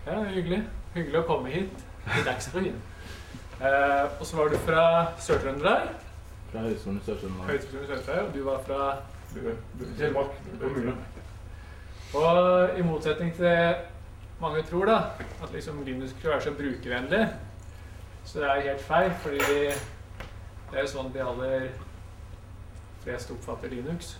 Ja, hyggelig. Hyggelig å komme hit til Dagsrevyen. Og så var du fra Sør-Trøndelag? Fra Høgskolen i Sør-Trøndelag. Høgskolen i Sør-Trøndelag, og du var fra Telemark. Og i motsetning til mange tror da, at liksom Linux skulle være så brukervennlig, så det er helt feil, fordi det er sånn de aller flest oppfatter Linux.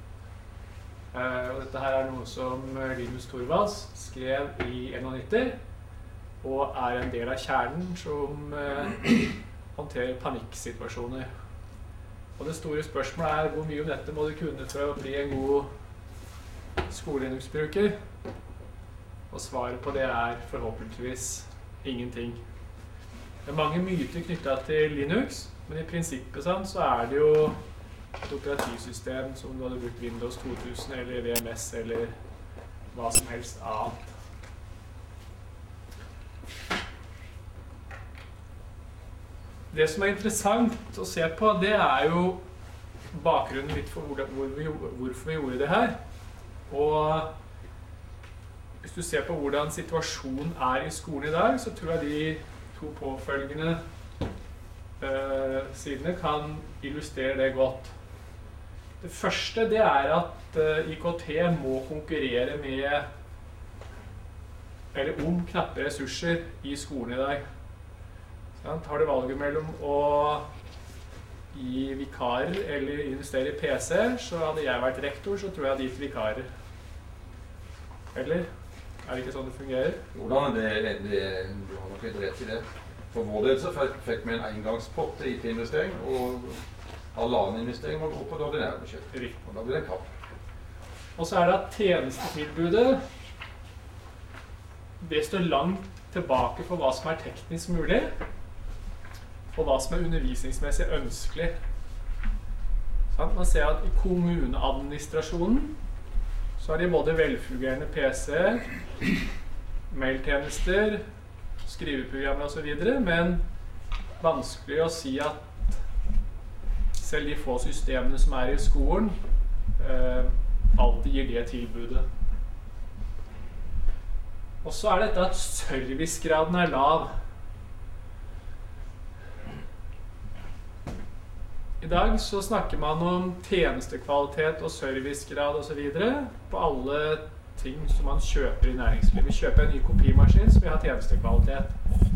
Og dette her er noe som Linus Torvalds skrev i 91, og er en del av kjernen som håndterer panikksituasjoner. Og det store spørsmålet er hvor mye om dette må du kunne for å bli en god skole-Linux-bruker. Og svaret på det er forhåpentligvis ingenting. Det er mange myter knyttet til Linux, men i prinsippet sånn, så er det jo et operativsystem som du hadde brukt Windows 2000 eller VMS eller hva som helst annet. Det som er interessant å se på, det er jo bakgrunnen litt for hvorfor vi gjorde det her. Og hvis du ser på hvordan situasjonen er i skolen i dag, så tror jeg de to påfølgende sidene kan illustrere det godt. Det første det er at IKT må konkurrere med eller om knappe ressurser i skolen i dag. Har du valget mellom å gi vikarer eller investere i PC, så hadde jeg vært rektor, så tror jeg hadde gitt vikarer. Eller? Er det ikke sånn det fungerer? Hvordan du har nok litt rett i det. For vår del så fikk vi en engangspott til IT-investering, og halvannen investering må gå på det ordinære budsjettet. Og da blir det en kapp. Og så er det at tjenestetilbudet, det står langt tilbake for hva som er teknisk mulig, og hva som er undervisningsmessig ønskelig. Man ser at i kommuneadministrasjonen så har de både velfungerende PC, mailtjenester, skriveprogrammer og så videre, men vanskelig å si at selv de få systemene som er i skolen alltid gir det tilbudet. Og så er dette at servicegraden er lav. I dag så snakker man om tjenestekvalitet og servicegrad og så videre på alle ting som man kjøper i næringslivet. Vi kjøper en ny kopimaskin som vil ha tjenestekvalitet.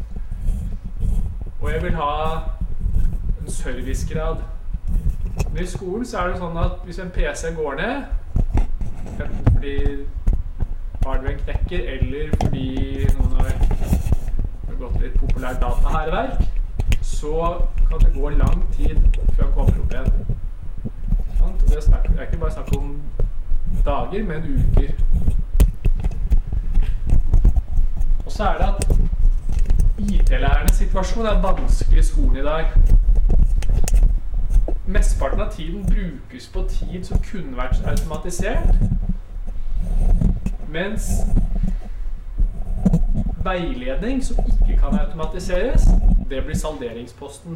Og jeg vil ha en servicegrad. Men i skolen så er det sånn at hvis en PC går ned, enten fordi hardwaren knekker eller fordi noen har gått litt populært dataherverk, så kan det gå lang tid før han kommer opp igjen. Det er ikke bare snakk om dager, men uker. Og så er det at IT-lærernes situasjon er vanskelig i skolen i dag. Mesteparten av tiden brukes på tid som kunne vært automatisert, mens veiledning som ikke kan automatiseres, det blir salderingsposten.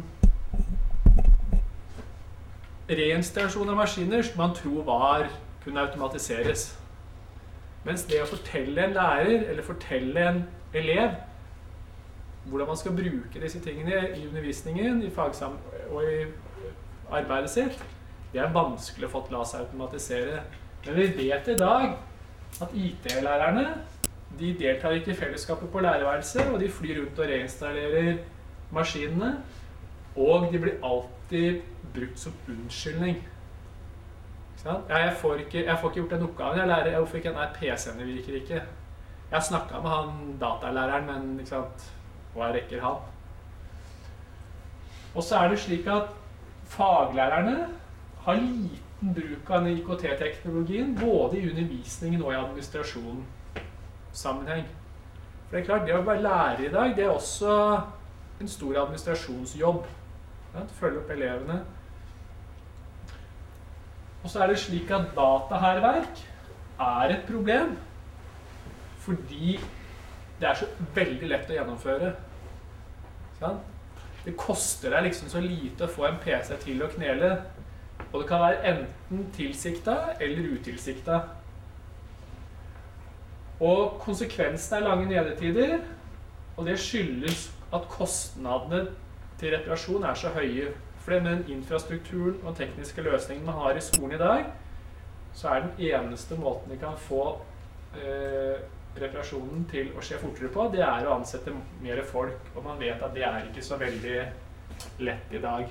Reinstallasjon av maskiner som man tror kunne automatiseres. Mens det å fortelle en lærer eller fortelle en elev hvordan man skal bruke disse tingene i undervisningen og i arbeidet sitt, det er vanskelig å få la seg automatisere. Men vi vet i dag at IT-lærerne de deltar ikke i fellesskapet på lærerværelset, og de flyr rundt og reinstallerer maskinene, og de blir alltid brukt som unnskyldning. Jeg får ikke gjort den oppgaven jeg lærer, hvorfor ikke den PC-ene virker ikke. Jeg har snakket med han datalæreren, men ikke sant, hva rekker han? Og så er det slik at faglærerne har liten bruk av denne IKT-teknologien, både i undervisningen og i administrasjonen sammenheng. For det er klart, det å være lærer i dag, det er også en stor administrasjonsjobb. Følge opp elevene. Og så er det slik at dataherverk er et problem, fordi det er så veldig lett å gjennomføre. Det koster deg liksom så lite å få en PC til å knele, og det kan være enten tilsiktet eller utilsiktet. Og konsekvensen lange nedetider, og det skyldes at kostnadene til reparasjon så høye. For med den infrastrukturen og tekniske løsningen man har i skolen i dag, så den eneste måten vi kan få reparasjonen til å skje fortere på, det å ansette mer folk, og man vet at det ikke så veldig lett i dag.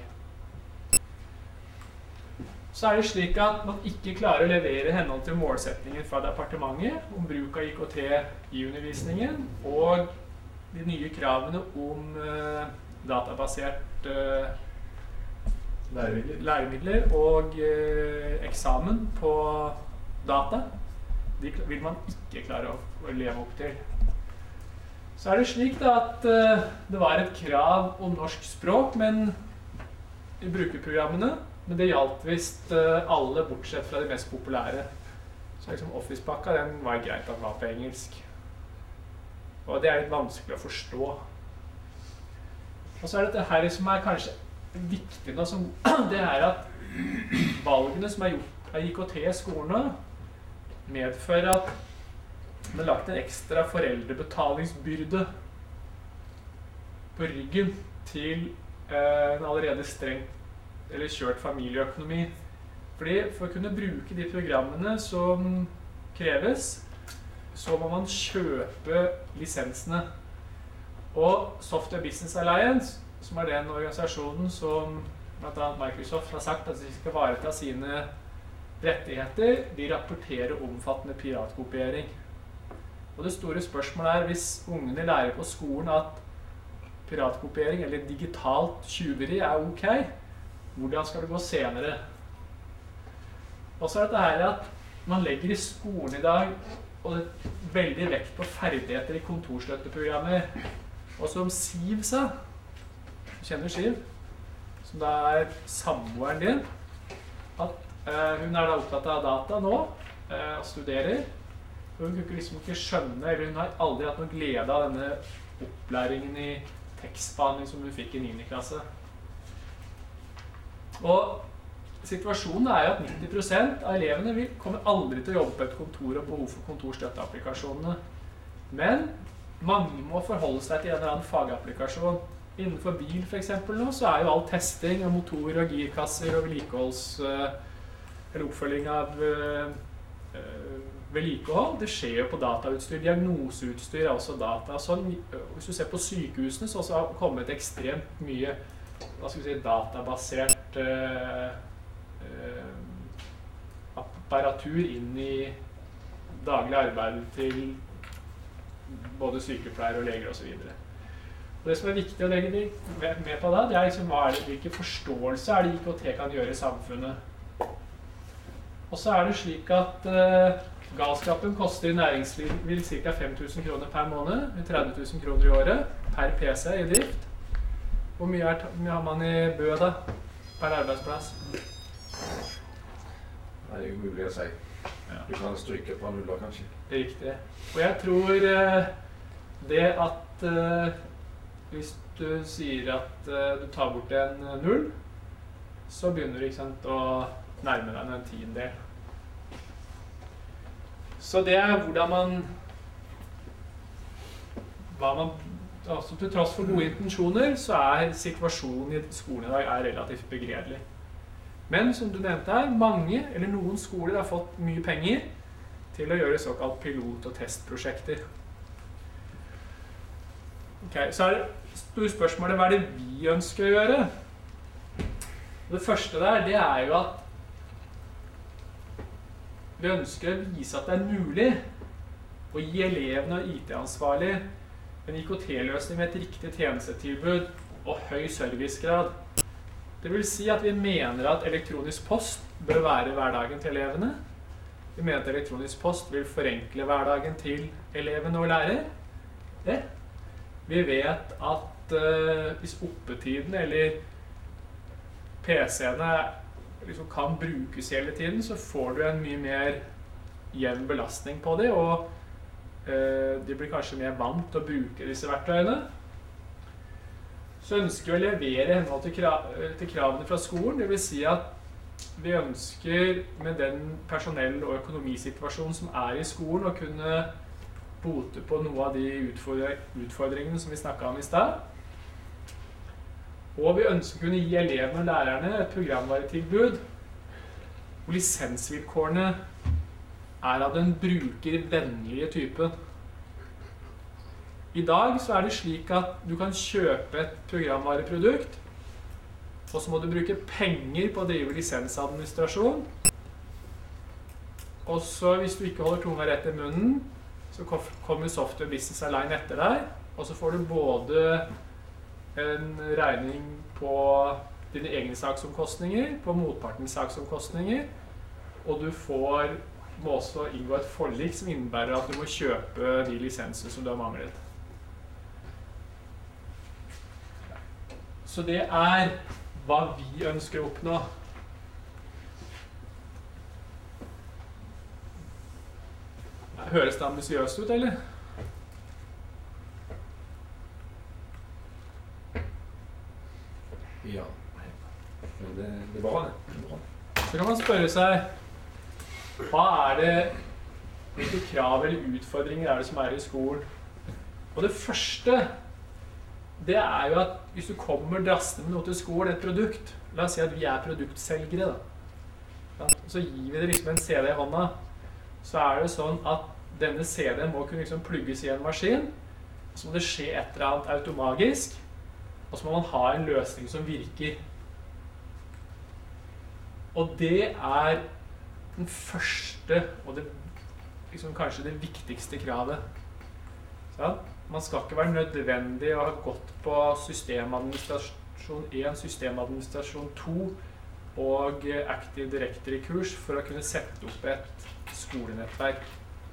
Så det slik at man ikke klarer å levere henhold til målsetninger fra departementet om bruk av IKT i undervisningen, og de nye kravene om databasert læremidler og eksamen på data. De vil man ikke klare å leve opp til. Så det slik da at det var et krav om norsk språk i brukerprogrammene, men det gjaldt visst alle bortsett fra de mest populære. Så liksom Office-pakka, den var greit at den var på engelsk. Og det litt vanskelig å forstå. Og så dette her som kanskje viktig nå, det at valgene som gjort av IKT i skolen nå, medfører at man har lagt en ekstra foreldrebetalingsbyrde på ryggen til en allerede strengt eller kjørt familieøkonomi. Fordi for å kunne bruke de programmene som kreves, så må man kjøpe lisensene. Og Software Business Alliance, som den organisasjonen som blant annet Microsoft har sagt at de skal vareta sine rettigheter, de rapporterer omfattende piratkopiering. Og det store spørsmålet hvis ungene lærer på skolen at piratkopiering eller digitalt tyveri ok, hvordan skal det gå senere? Og så dette her at man legger i skolen i dag og veldig vekt på ferdigheter i kontorstøtteprogrammer. Og som Siv sa, du kjenner Siv, som da samboeren din, at hun da opptatt av data nå, og studerer. Og hun kunne liksom ikke skjønne, eller hun har aldri hatt noe glede av denne opplæringen i tekstbehandling som hun fikk i 9. klasse. Og situasjonen jo at 90% av elevene kommer aldri til å jobbe på et kontor og behov for kontorstøtteapplikasjonene. Men mange må forholde seg til en eller annen fagapplikasjon. Innenfor bil for eksempel nå, så jo all testing av motor og girkasser og eller oppfølging av vedlikehold. Det skjer jo på datautstyr, diagnoseutstyr også data. Sånn, hvis du ser på sykehusene, så har det kommet ekstremt mye databasert apparatur inn i daglig arbeid til både sykepleiere og leger og så videre. Og det som viktig å legge med på da, det liksom hvilken forståelse det IKT kan gjøre i samfunnet. Og så det slik at galskapen koster i næringslivet ca. 5 000 kroner per måned, 30 000 kroner i året, per PC i drift. Hvor mye har man i Bø da, per arbeidsplass? Det jo umulig å si. Du kan stryke på nuller, kanskje. Riktig. Og jeg tror det at hvis du sier at du tar bort en null, så begynner du å nærme deg en tiendedel. Så det hvordan altså til tross for gode intensjoner, så situasjonen i skolen i dag relativt begredelig. Men som du nevnte her, mange eller noen skoler har fått mye penger til å gjøre såkalt pilot- og testprosjekter. Så det store spørsmålet, hva det vi ønsker å gjøre? Det første det jo at vi ønsker å vise at det mulig å gi elevene og IT-ansvarlig en IKT-løsning med et riktig tjenestetilbud og høy servicegrad. Det vil si at vi mener at elektronisk post bør være hverdagen til elevene. Vi mener at elektronisk post vil forenkle hverdagen til elevene og lærer. Vi vet at hvis oppetiden eller PC-ene kan brukes hele tiden, så får du en mye mer jevn belastning på det, og de blir kanskje mer vant til å bruke disse verktøyene. Så ønsker vi å levere henhold til kravene fra skolen, det vil si at vi ønsker med den personell- og økonomisituasjonen som i skolen, å kunne bote på noe av de utfordringene som vi snakket om i sted. Og vi ønsker å kunne gi elevene og lærerne et programvaretilbud hvor lisensvilkårene er av den brukervennlige typen. I dag så er det slik at du kan kjøpe et programvareprodukt, og så må du bruke penger på å drive lisensadministrasjon. Og så hvis du ikke holder tunga rett i munnen, så kommer Software Business Align etter deg, og så får du både en regning på dine egne saksomkostninger, på motpartens saksomkostninger, og du må også inngå et forlik som innebærer at du må kjøpe de lisenser som du har manglet. Så det er hva vi ønsker å oppnå. Høres det ambisiøst ut, eller? Ja. Men det er bra, det. Så kan man spørre seg, hvilke krav eller utfordringer er det som er i skolen? Og det første, det er jo at hvis du kommer drassende med noe til skolen, et produkt, la oss si at vi er produktselgere da. Så gir vi det liksom en CD i hånda, så er det sånn at denne CD-en må kunne liksom plugges i en maskin, så må det skje et eller annet automagisk, og så må man ha en løsning som virker. Og det er den første, og kanskje det viktigste kravet. Sånn? Man skal ikke være nødvendig å ha gått på systemadministrasjon 1, systemadministrasjon 2 og Active Directory-kurs for å kunne sette opp et skolenettverk.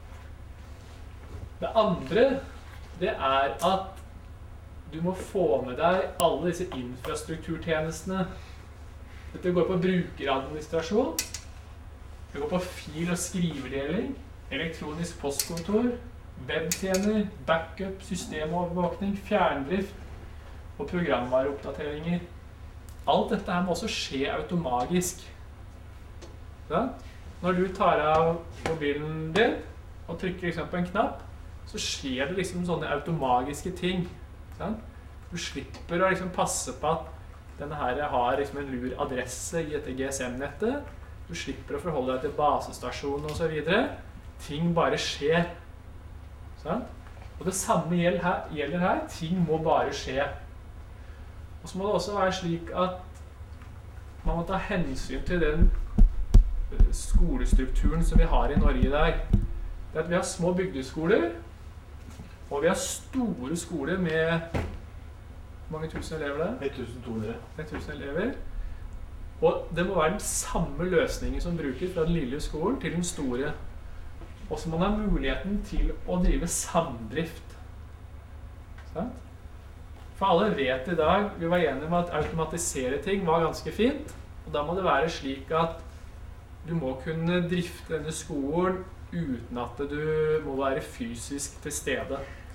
Det andre, det er at du må få med deg alle disse infrastrukturtjenestene. Dette går på brukeradministrasjon, det går på fil- og skrivedeling, elektronisk postkontor, webtjener, backup, systemovervåkning, fjerndrift og programvareoppdateringer. Alt dette her må også skje automagisk. Ja? Når du tar av mobilen din og trykker liksom på en knapp, så skjer det liksom sånne automagiske ting. Ja? Du slipper å liksom passe på at denne her har liksom en lur adresse i dette GSM-nettet. Du slipper å forholde deg til basestasjonen og så videre. Ting bare skjer. Sånn? Og det samme gjelder her. Ting må bare skje. Og så må det også være slik at man må ta hensyn til den skolestrukturen som vi har i Norge i dag. Det er at vi har små bygdeskoler, og vi har store skoler med hvor mange tusen elever der? 1200. 1000 elever. Og det må være den samme løsningen som brukes fra den lille skolen til den store. Og så må man ha muligheten til å drive samdrift. Sånn? For alle vet i dag, vi var enige om at automatisere ting var ganske fint, og da må det være slik at du må kunne drifte denne skolen uten at du må være fysisk til stede.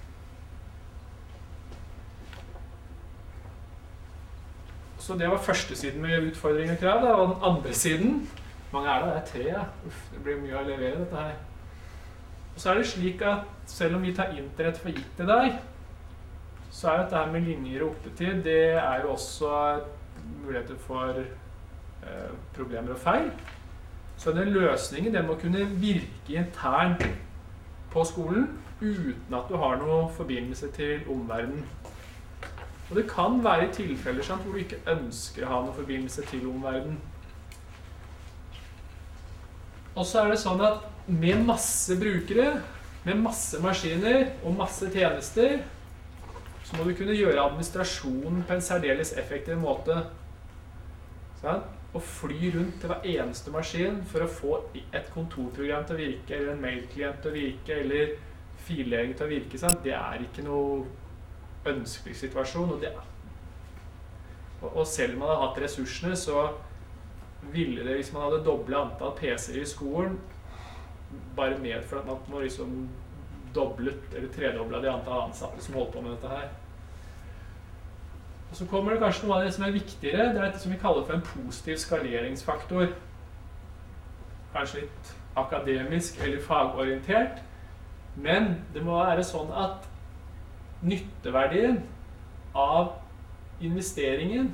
Så det var første siden med utfordringer og krav, og den andre siden, mange er det? Det er 3, ja. Uff, det blir mye å levere dette her. Og så er det slik at selv om vi tar internett for gitt i dag, så er dette her med linjer og oppetid, det er jo også muligheter for problemer og feil. Så den løsningen, den må kunne virke internt på skolen, uten at du har noen forbindelse til omverdenen. Og det kan være tilfeller sant, hvor du ikke ønsker å ha noen forbindelse til omverdenen. Og så er det sånn at med masse brukere, med masse maskiner og masse tjenester, så må du kunne gjøre administrasjonen på en særdeles effektiv måte. Sånn? Og fly rundt til hver eneste maskin for å få et kontorprogram til å virke, eller en mailklient til å virke, eller fillering til å virke. Sant? Det er ikke noe ønskelig situasjon. Og selv om man har hatt ressursene, så ville det, hvis man hadde doblet antall PC-er i skolen, bare medført at man må liksom doblet eller tredoblet de antall ansatte som holdt på med dette her. Og så kommer det kanskje noe av det som er viktigere, det er dette som vi kaller for en positiv skaleringsfaktor. Kanskje litt akademisk eller fagorientert, Men det må være sånn at nytteverdien av investeringen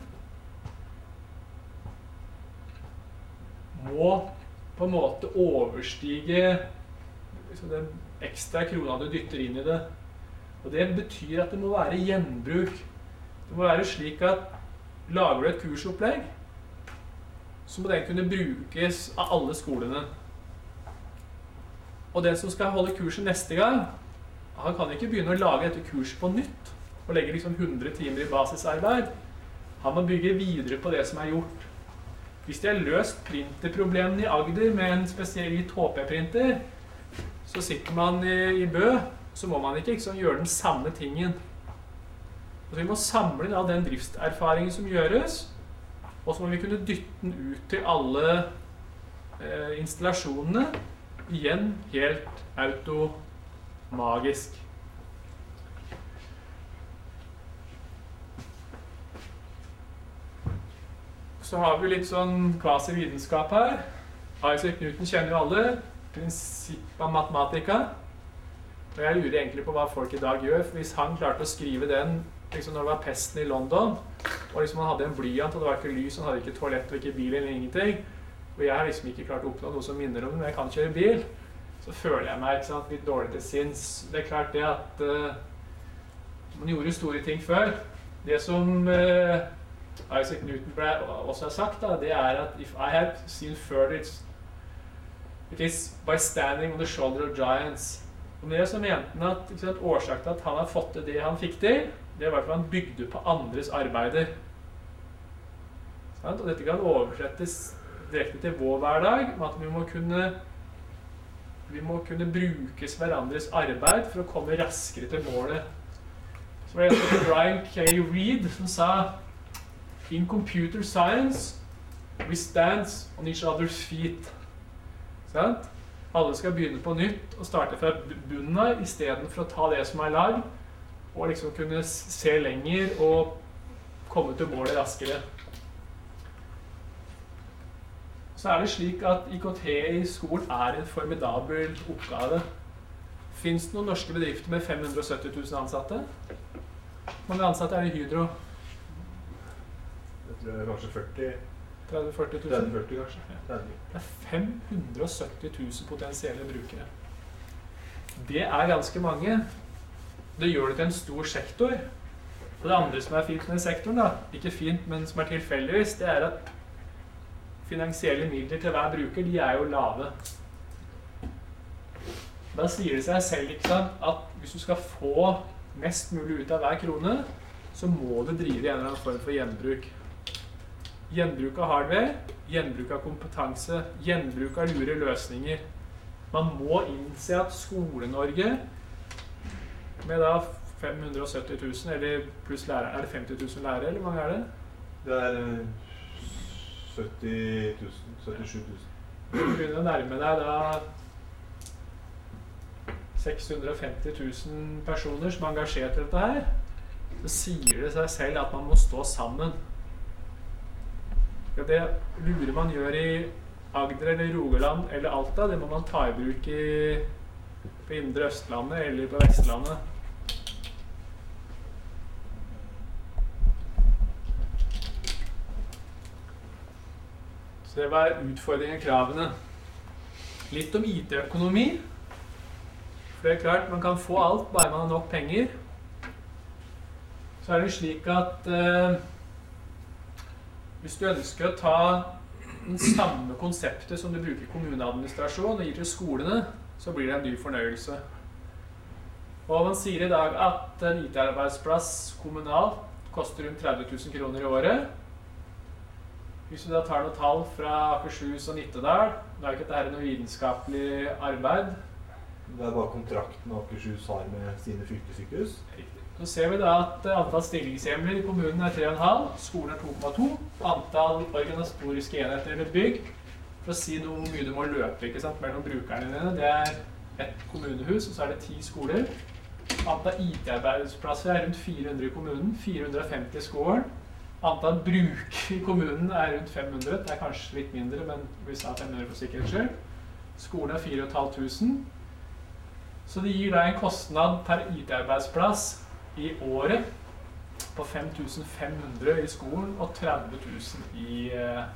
må på en måte overstige den ekstra krona du dytter inn i det. Og det betyr at det må være gjenbruk. Det må være slik at lager du et kursopplegg, så må den kunne brukes av alle skolene. Og den som skal holde kurset neste gang, han kan ikke begynne å lage dette kurset på nytt og legge liksom 100 timer i basisarbeid. Han må bygge videre på det som er gjort. Hvis de har løst printerproblemene i Agder med en spesiell HP-printer, så sitter man i Bø, så må man ikke gjøre den samme tingen. Og så vi må samle inn av den driftserfaringen som gjøres, og så må vi kunne dytte den ut til alle installasjonene, igjen helt automagisk. Så har vi litt sånn kvasi-vitenskap her. Isaac Newton kjenner jo alle. Prinsipp av matematika. Og jeg lurer egentlig på hva folk i dag gjør, for hvis han klarte å skrive den liksom når det var pesten i London, og liksom han hadde en blyant, og det var ikke lys, han hadde ikke toalett og ikke bil eller ingenting, og jeg har liksom ikke klart å oppnå noe som minner om det, men jeg kan kjøre bil, så føler jeg meg litt dårlig til sinns. Det er klart det at man gjorde store ting før. Det som Isaac Newton også har sagt, da, det er at if I have seen further, it is by standing on the shoulder of giants. Og det som mente han at årsaken til at han har fått til det han fikk til, det var at han bygde på andres arbeider. Og dette kan oversettes direkte til vår hverdag, med at vi må kunne brukes hverandres arbeid for å komme raskere til målet. Så var det en som Brian K. Reed som sa in computer science we stand on each other's feet. Sant? Alle skal begynne på nytt og starte fra bunnen av, i stedet for å ta det som er lag, og liksom kunne se lenger og komme til målet raskere. Så er det slik at IKT i skolen er en formidabel oppgave. Finnes det noen norske bedrifter med 570 000 ansatte? Hvor mange ansatte er det i Hydro? Jeg tror det er kanskje 30-40 000? 30-40 kanskje. Ja. Det er 570 000 potensielle brukere. Det er ganske mange. Det gjør det til en stor sektor. Og det andre som er fint med den sektoren, da, ikke fint, men som er tilfeldigvis, det er at finansielle midler til hver bruker, de er jo lave. Da sier det seg selv, ikke sant, at hvis du skal få mest mulig ut av hver krone, så må du drive i en eller annen form for gjenbruk. Gjenbruk av hardware, gjenbruk av kompetanse, gjenbruk av lure løsninger. Man må innse at Skole-Norge, med da 570 000, eller pluss lærere, er det 50 000 lærere, eller hvor mange er det? Det er 70 000, 77 000. Du begynner å nærme deg da 650 000 personer som er engasjert i dette her. Så sier det seg selv at man må stå sammen. Det lure man gjør i Agder eller Rogaland eller Alta, det må man ta i bruk på Indre Østlandet eller på Vestlandet. Så det var utfordringen og kravene. Litt om IT-økonomi. For det er klart, man kan få alt bare man har nok penger. Så er det slik at hvis du ønsker å ta den samme konseptet som du bruker i kommuneadministrasjon og gir til skolene, så blir det en dyr fornøyelse. Og man sier i dag at en IT-arbeidsplass kommunalt koster rundt 30 000 kroner i året. Hvis du da tar noen tall fra Akershus og Nittedal, da er ikke dette noe vitenskapelig arbeid. Det er bare kontrakten Akershus har med sine fylkessykehus. Så ser vi da at antall stillingshjemler i kommunen er 3,5, skolen er 2,2, antall organisatoriske enheter ved bygg, for å si noe hvor mye du må løpe, ikke sant, mellom brukerne dine, det er et kommunehus, og så er det 10 skoler. Antall IT-arbeidsplasser er rundt 400 i kommunen, 450 i skolen. Antall bruk i kommunen er rundt 500, det er kanskje litt mindre, men vi sa 500 for sikkerhets skyld. Skolen er 4 500. Så det gir deg en kostnad per IT-arbeidsplass i året på 5.500 i skolen og 30.000 i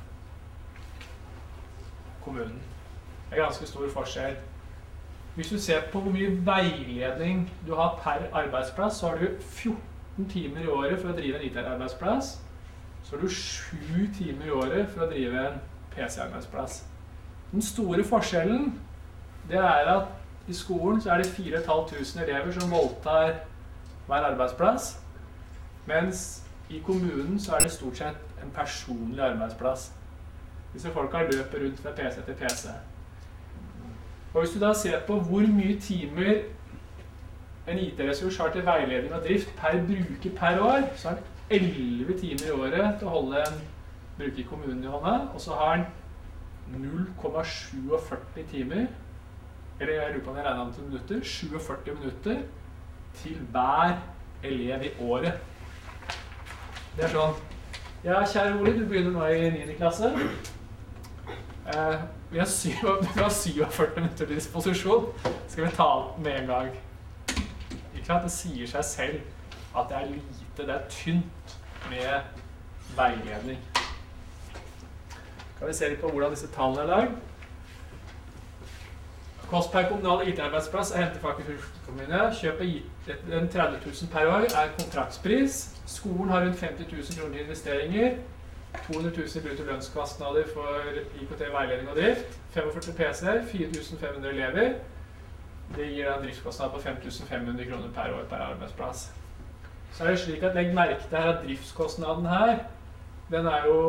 kommunen. Det ganske stor forskjell. Hvis du ser på hvor mye veiledning du har per arbeidsplass, så har du 14 timer i året for å drive en IT-arbeidsplass. Så har du 7 timer i året for å drive en PC-arbeidsplass. Den store forskjellen, det at i skolen så det 4.500 elever som voldtar hver arbeidsplass, mens i kommunen så det stort sett en personlig arbeidsplass. Disse folka løper rundt fra PC til PC. Og hvis du da ser på hvor mye timer en IT-ressurs har til veiledning og drift per bruker per år, så har den 11 timer i året til å holde en bruker i kommunen i hånda, og så har den 0,47 timer, eller jeg lurer på om jeg regner til minutter, 47 minutter til hver elev i året. Det sånn. Ja, kjære Ole, du begynner nå i 9. klasse. Vi har 47 minutter til disposisjon. Skal vi ta alt med en gang? Ikke sant? Det sier seg selv at det lite, det tynt med veiledning. Kan vi se litt på hvordan disse tallene lagd? Kost per kommunal IT-arbeidsplass hentet faktisk kommune. Kjøpet den 30.000 per år kontraktspris. Skolen har rundt 50.000 kroner i investeringer. 200.000 brutto lønnskostnader for IKT, veiledning og drift. 45 PC-er, 4.500 elever. Det gir en driftskostnad på 5.500 kroner per år per arbeidsplass. Så det slik at legg merke til her at driftskostnaden her, den jo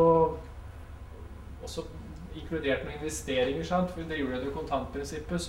også inkludert med investeringer, sant? For det gjorde det kontantprinsippet,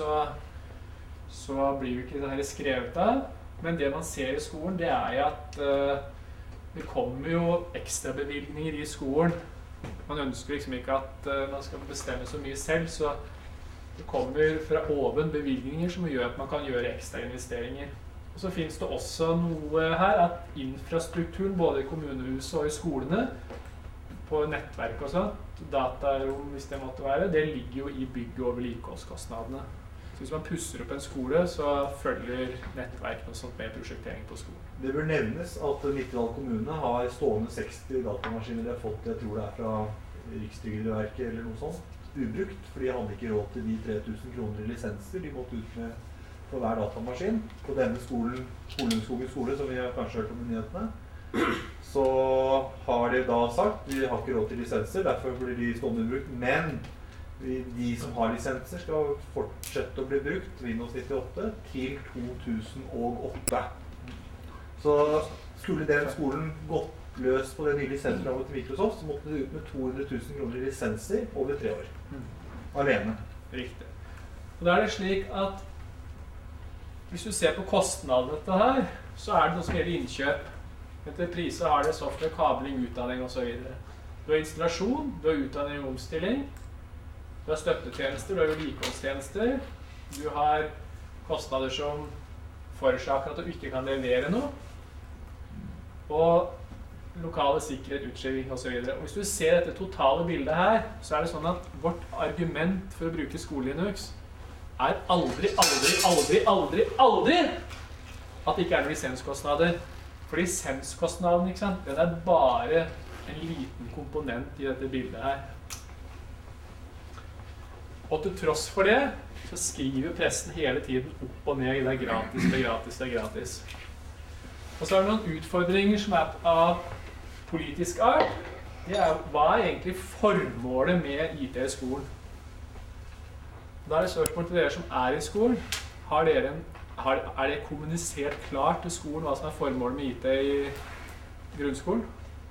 så blir jo ikke det her skrevet av. Men det man ser i skolen, det at det kommer jo ekstra bevilgninger i skolen. Man ønsker liksom ikke at man skal bestemme så mye selv, så det kommer fra oven bevilgninger som gjør at man kan gjøre ekstra investeringer. Og så finnes det også noe her, at infrastrukturen både i kommunehuset og i skolene, på nettverk og sånt, datarom hvis det måtte være, det ligger jo i bygg- og vedlikeholdskostnadene. Så hvis man pusser opp en skole, så følger nettverk og sånt med prosjektering på skolen. Det bør nevnes at Nittedal kommune har stående 60 datamaskiner de har fått, jeg tror det fra Rikstrygdeverket eller noe sånt, ubrukt, for de hadde ikke råd til de 3.000 kroner i lisenser de måtte ut med på hver datamaskin. På denne skolen, Skolenskogen skole, som vi har kanskje hørt om i nyhetene, så har de da sagt vi har ikke råd til lisenser, derfor blir de stående ubrukt, men de som har lisenser skal fortsette å bli brukt Windows 98 til 2008. Så skulle den skolen gått løs på det nye lisenskravet til Microsoft, så måtte de ut med 200.000 kroner i lisenser over 3 år. Alene. Riktig. Og da det slik at hvis du ser på kostnadene dette her, så det noe som gjelder innkjøp. Etter priser har det software, kabling, utdanning og så videre. Du har installasjon, du har utdanning og omstilling, du har støttetjenester, du har vedlikeholdstjenester, du har kostnader som forårsaker at du ikke kan levere noe, og lokale sikkerhet, utskjeving og så videre. Og hvis du ser dette totale bildet her, så det sånn at vårt argument for å bruke Skole-Linux aldri at det ikke noen lisenskostnader. For lisenskostnaden, ikke sant, den bare en liten komponent i dette bildet her. Og til tross for det, så skriver pressen hele tiden opp og ned, det gratis, det gratis, det gratis. Og så det noen utfordringer som av politisk art. Det hva egentlig formålet med IT i skolen? Da det spørsmål til dere som i skolen. Det kommunisert klart til skolen hva som formålet med IT i grunnskolen?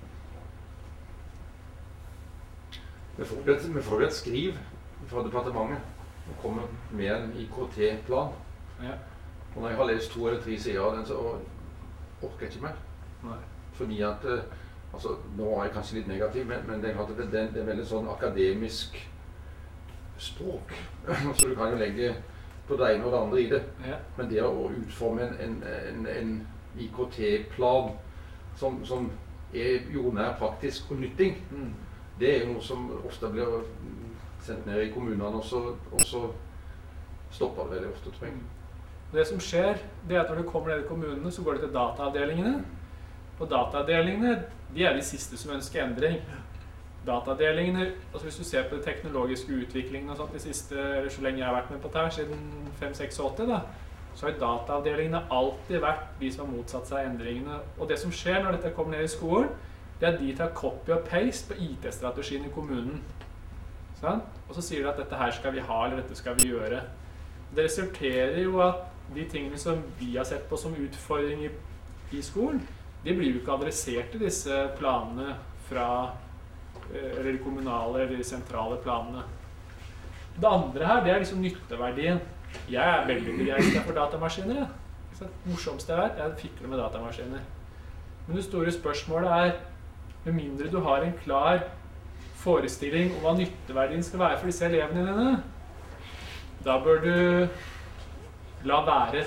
Vi får et skriv fra departementet som kommer med en IKT-plan. Ja. Og når jeg har lest 2 eller 3 sider av den, så orker jeg ikke mer. Nei. Fordi at, nå jeg kanskje litt negativ, men det veldig sånn akademisk språk. Så du kan jo legge på det ene og det andre i det. Ja. Men det å utforme en IKT-plan som jordnær praktisk og nytting, det jo noe som ofte blir sendt ned i kommunene, og så stopper det veldig ofte, tror jeg. Det som skjer, det at når du kommer ned i kommunene, så går det til dataavdelingene. Og dataavdelingene, de de siste som ønsker endring. Dataavdelingene, altså hvis du ser på den teknologiske utviklingen og sånt de siste, eller så lenge jeg har vært med på det her, siden 5-6-80 da, så har dataavdelingene alltid vært de som har motsatt seg endringene. Og det som skjer når dette kommer ned i skolen, det at de tar copy og paste på IT-strategien i kommunen. Sånn? Og så sier de at dette her skal vi ha, eller dette skal vi gjøre. Det resulterer jo at de tingene som vi har sett på som utfordring i skolen, de blir jo ikke adressert i disse planene fra eller de kommunale eller de sentrale planene. Det andre her, det liksom nytteverdien. Jeg veldig begeistret for datamaskiner. Det morsomste jeg vet, fikler med datamaskiner. Men det store spørsmålet med mindre du har en klar forestilling om hva nytteverdien skal være for disse elevene dine, da bør du la være.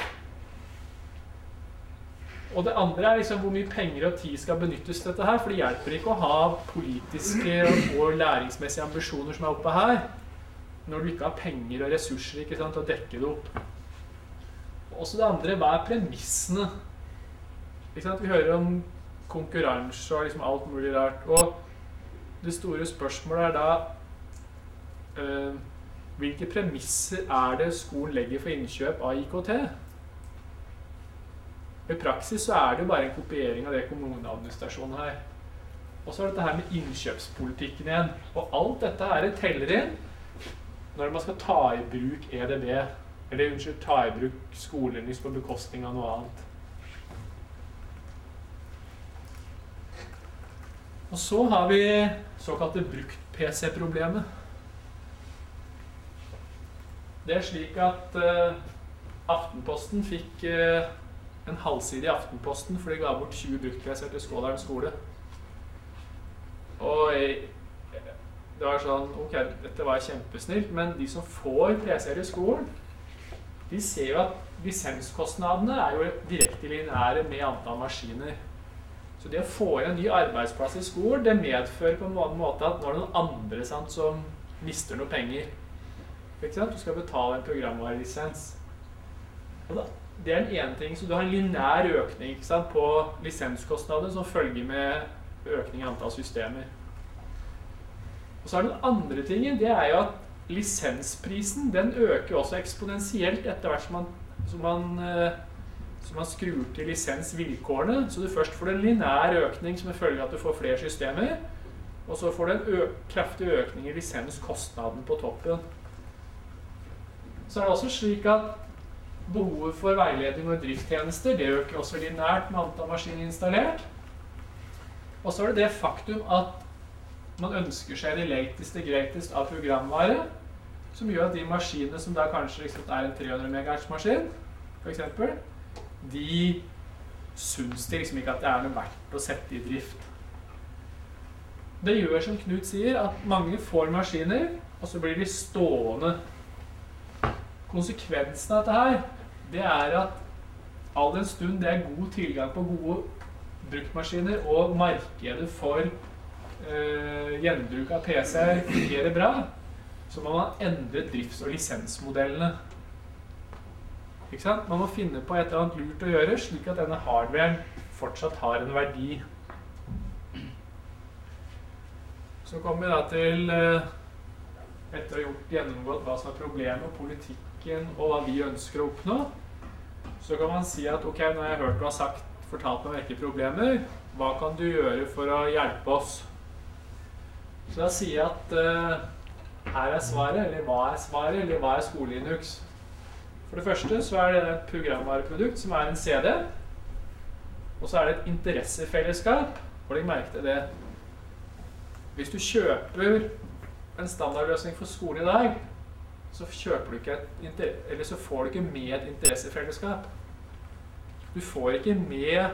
Og det andre liksom hvor mye penger og tid skal benyttes til dette her, for det hjelper ikke å ha politiske og læringsmessige ambisjoner som oppe her, når du ikke har penger og ressurser, ikke sant, til å dekke det opp. Og også det andre, hva premissene? Ikke sant? Vi hører om konkurranse og liksom alt mulig rart, og det store spørsmålet da, hvilke premisser det skolen legger for innkjøp av IKT? I praksis så det jo bare en kopiering av det kommuneadministrasjonen her. Og så dette her med innkjøpspolitikken igjen. Og alt dette her teller inn når man skal ta i bruk EDB, eller unnskyld, ta i bruk skolelyst på bekostning av noe annet. Og så har vi såkalte brukt-PC-problemet. Det slik at Aftenposten fikk en halvside i Aftenposten, for de ga bort 20 brukt-PC-er til Skåldalen skole. Og det var sånn, ok, dette var kjempesnilt, men de som får PC-er i skolen, de ser jo at lisenskostnadene jo direkte lineære med antall maskiner. Så det å få inn en ny arbeidsplass i skolen, det medfører på en måte at nå det noen andre sant, som mister noe penger. Ikke sant? Du skal betale en programvarelisens. Og da det en ene ting, så du har en lineær økning ikke sant, på lisenskostnader som følger med økning i antall systemer. Og så den andre tingen, det jo at lisensprisen, den øker også eksponentielt etter hvert som man skrur til lisensvilkårene, så du først får en lineær økning som følger at du får flere systemer, og så får du en kraftig økning i lisenskostnaden på toppen. Så det også slik at behovet for veiledning og drifttjenester, det øker også lineært med antall maskiner installert. Og så det faktum at man ønsker seg det latest og greatest av programvare, som gjør at de maskinene som da kanskje liksom en 300 MHz-maskin, for eksempel, de synes det liksom ikke at det noe verdt å sette i drift. Det gjør som Knut sier, at mange får maskiner, og så blir de stående. Konsekvensen av dette her, det at all den stund det god tilgang på gode bruktmaskiner, og markedet for gjenbruk av PC-er fungerer bra, så må man endre drifts- og lisensmodellene. Ikke sant? Man må finne på et eller annet lurt å gjøre, slik at denne hardwaren fortsatt har en verdi. Så kommer vi da til, etter å ha gjennomgått hva som problemet, politikken og hva vi ønsker å oppnå, så kan man si at ok, nå har jeg hørt du har fortalt meg en rekke problemer, hva kan du gjøre for å hjelpe oss? Så da sier jeg at her svaret, eller hva Skole-Linux? For det første så det et programvareprodukt som en CD, og så det et interessefellesskap, og legg merke til det. Hvis du kjøper en standardløsning for skolen i dag, så kjøper du ikke eller så får du ikke med et interessefellesskap. Du får ikke med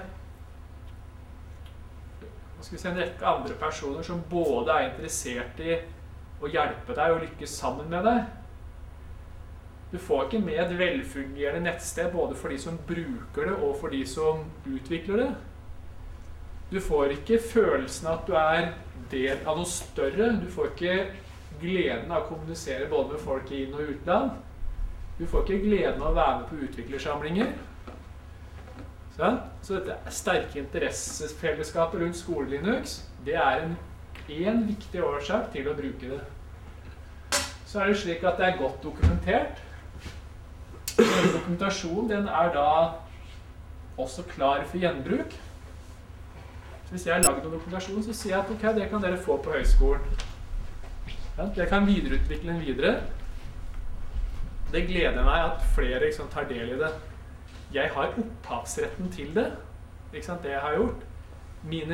en rekke andre personer som både interessert i å hjelpe deg og lykkes sammen med deg. Du får ikke med et velfungerende nettsted både for de som bruker det og for de som utvikler det. Du får ikke følelsen at du del av noe større. Du får ikke gleden av å kommunisere både med folk i inn- og utland. Du får ikke gleden av å være med på utviklersamlinger. Så dette sterke interessefellesskapet rundt skole-Linux, det en viktig årsak til å bruke det. Så det slik at det godt dokumentert. Denne dokumentasjonen den da også klar for gjenbruk. Så hvis jeg har laget noen dokumentasjon, så sier jeg at ok, det kan dere få på høyskolen. Jeg kan videreutvikle den videre. Det gleder meg at flere tar del i det. Jeg har opphavsretten til det, det jeg har gjort. Min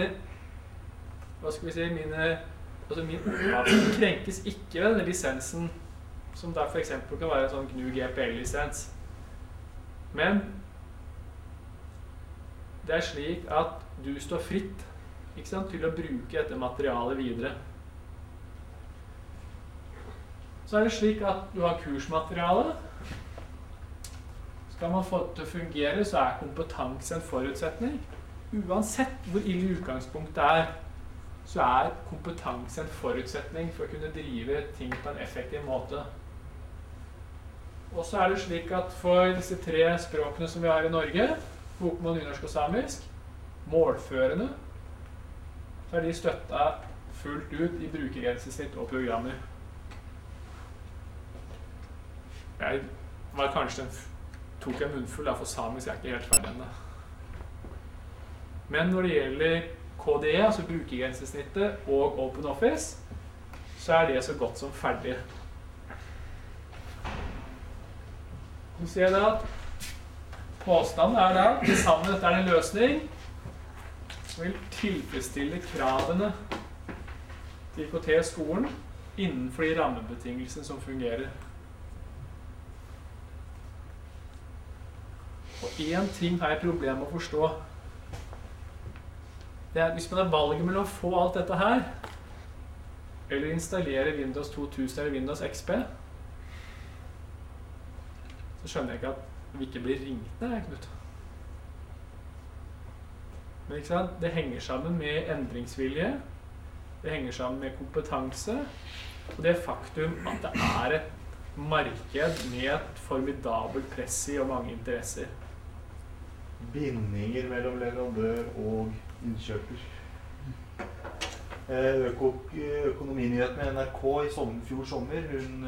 opphavsrett krenkes ikke ved denne lisensen, som da for eksempel kan være en sånn GNU GPL-lisens. Men det slik at du står fritt til å bruke dette materialet videre. Så det slik at du har kursmateriale. Skal man få det til å fungere, så kompetanse en forutsetning. Uansett hvor ille utgangspunktet så kompetanse en forutsetning for å kunne drive ting på en effektiv måte. Og så det slik at for disse 3 språkene som vi har i Norge, bokmål, nynorsk og samisk, målførende, så de støttet fullt ut i brukergrensesnitt og programmer. Jeg var kanskje tok en munnfull for samisk, jeg ikke helt ferdig ennå. Men når det gjelder KDE, altså brukergrensesnittet og OpenOffice, så det så godt som ferdig. Du ser da at påstanden da, til sammen dette en løsning som vil tilfredsstille kravene til IKT i skolen innenfor de rammebetingelsene som fungerer. Og en ting har jeg problem med å forstå. Hvis man har valget mellom å få alt dette her, eller installere Windows 2000 eller Windows XP, så skjønner jeg ikke at vi ikke blir ringt ned, Knut. Men ikke sant? Det henger sammen med endringsvilje, det henger sammen med kompetanse, og det faktum at det et marked med et formidabelt press i og mange interesser. Bindinger mellom leverandør og innkjøper. Økonominyhet med NRK i fjor sommer,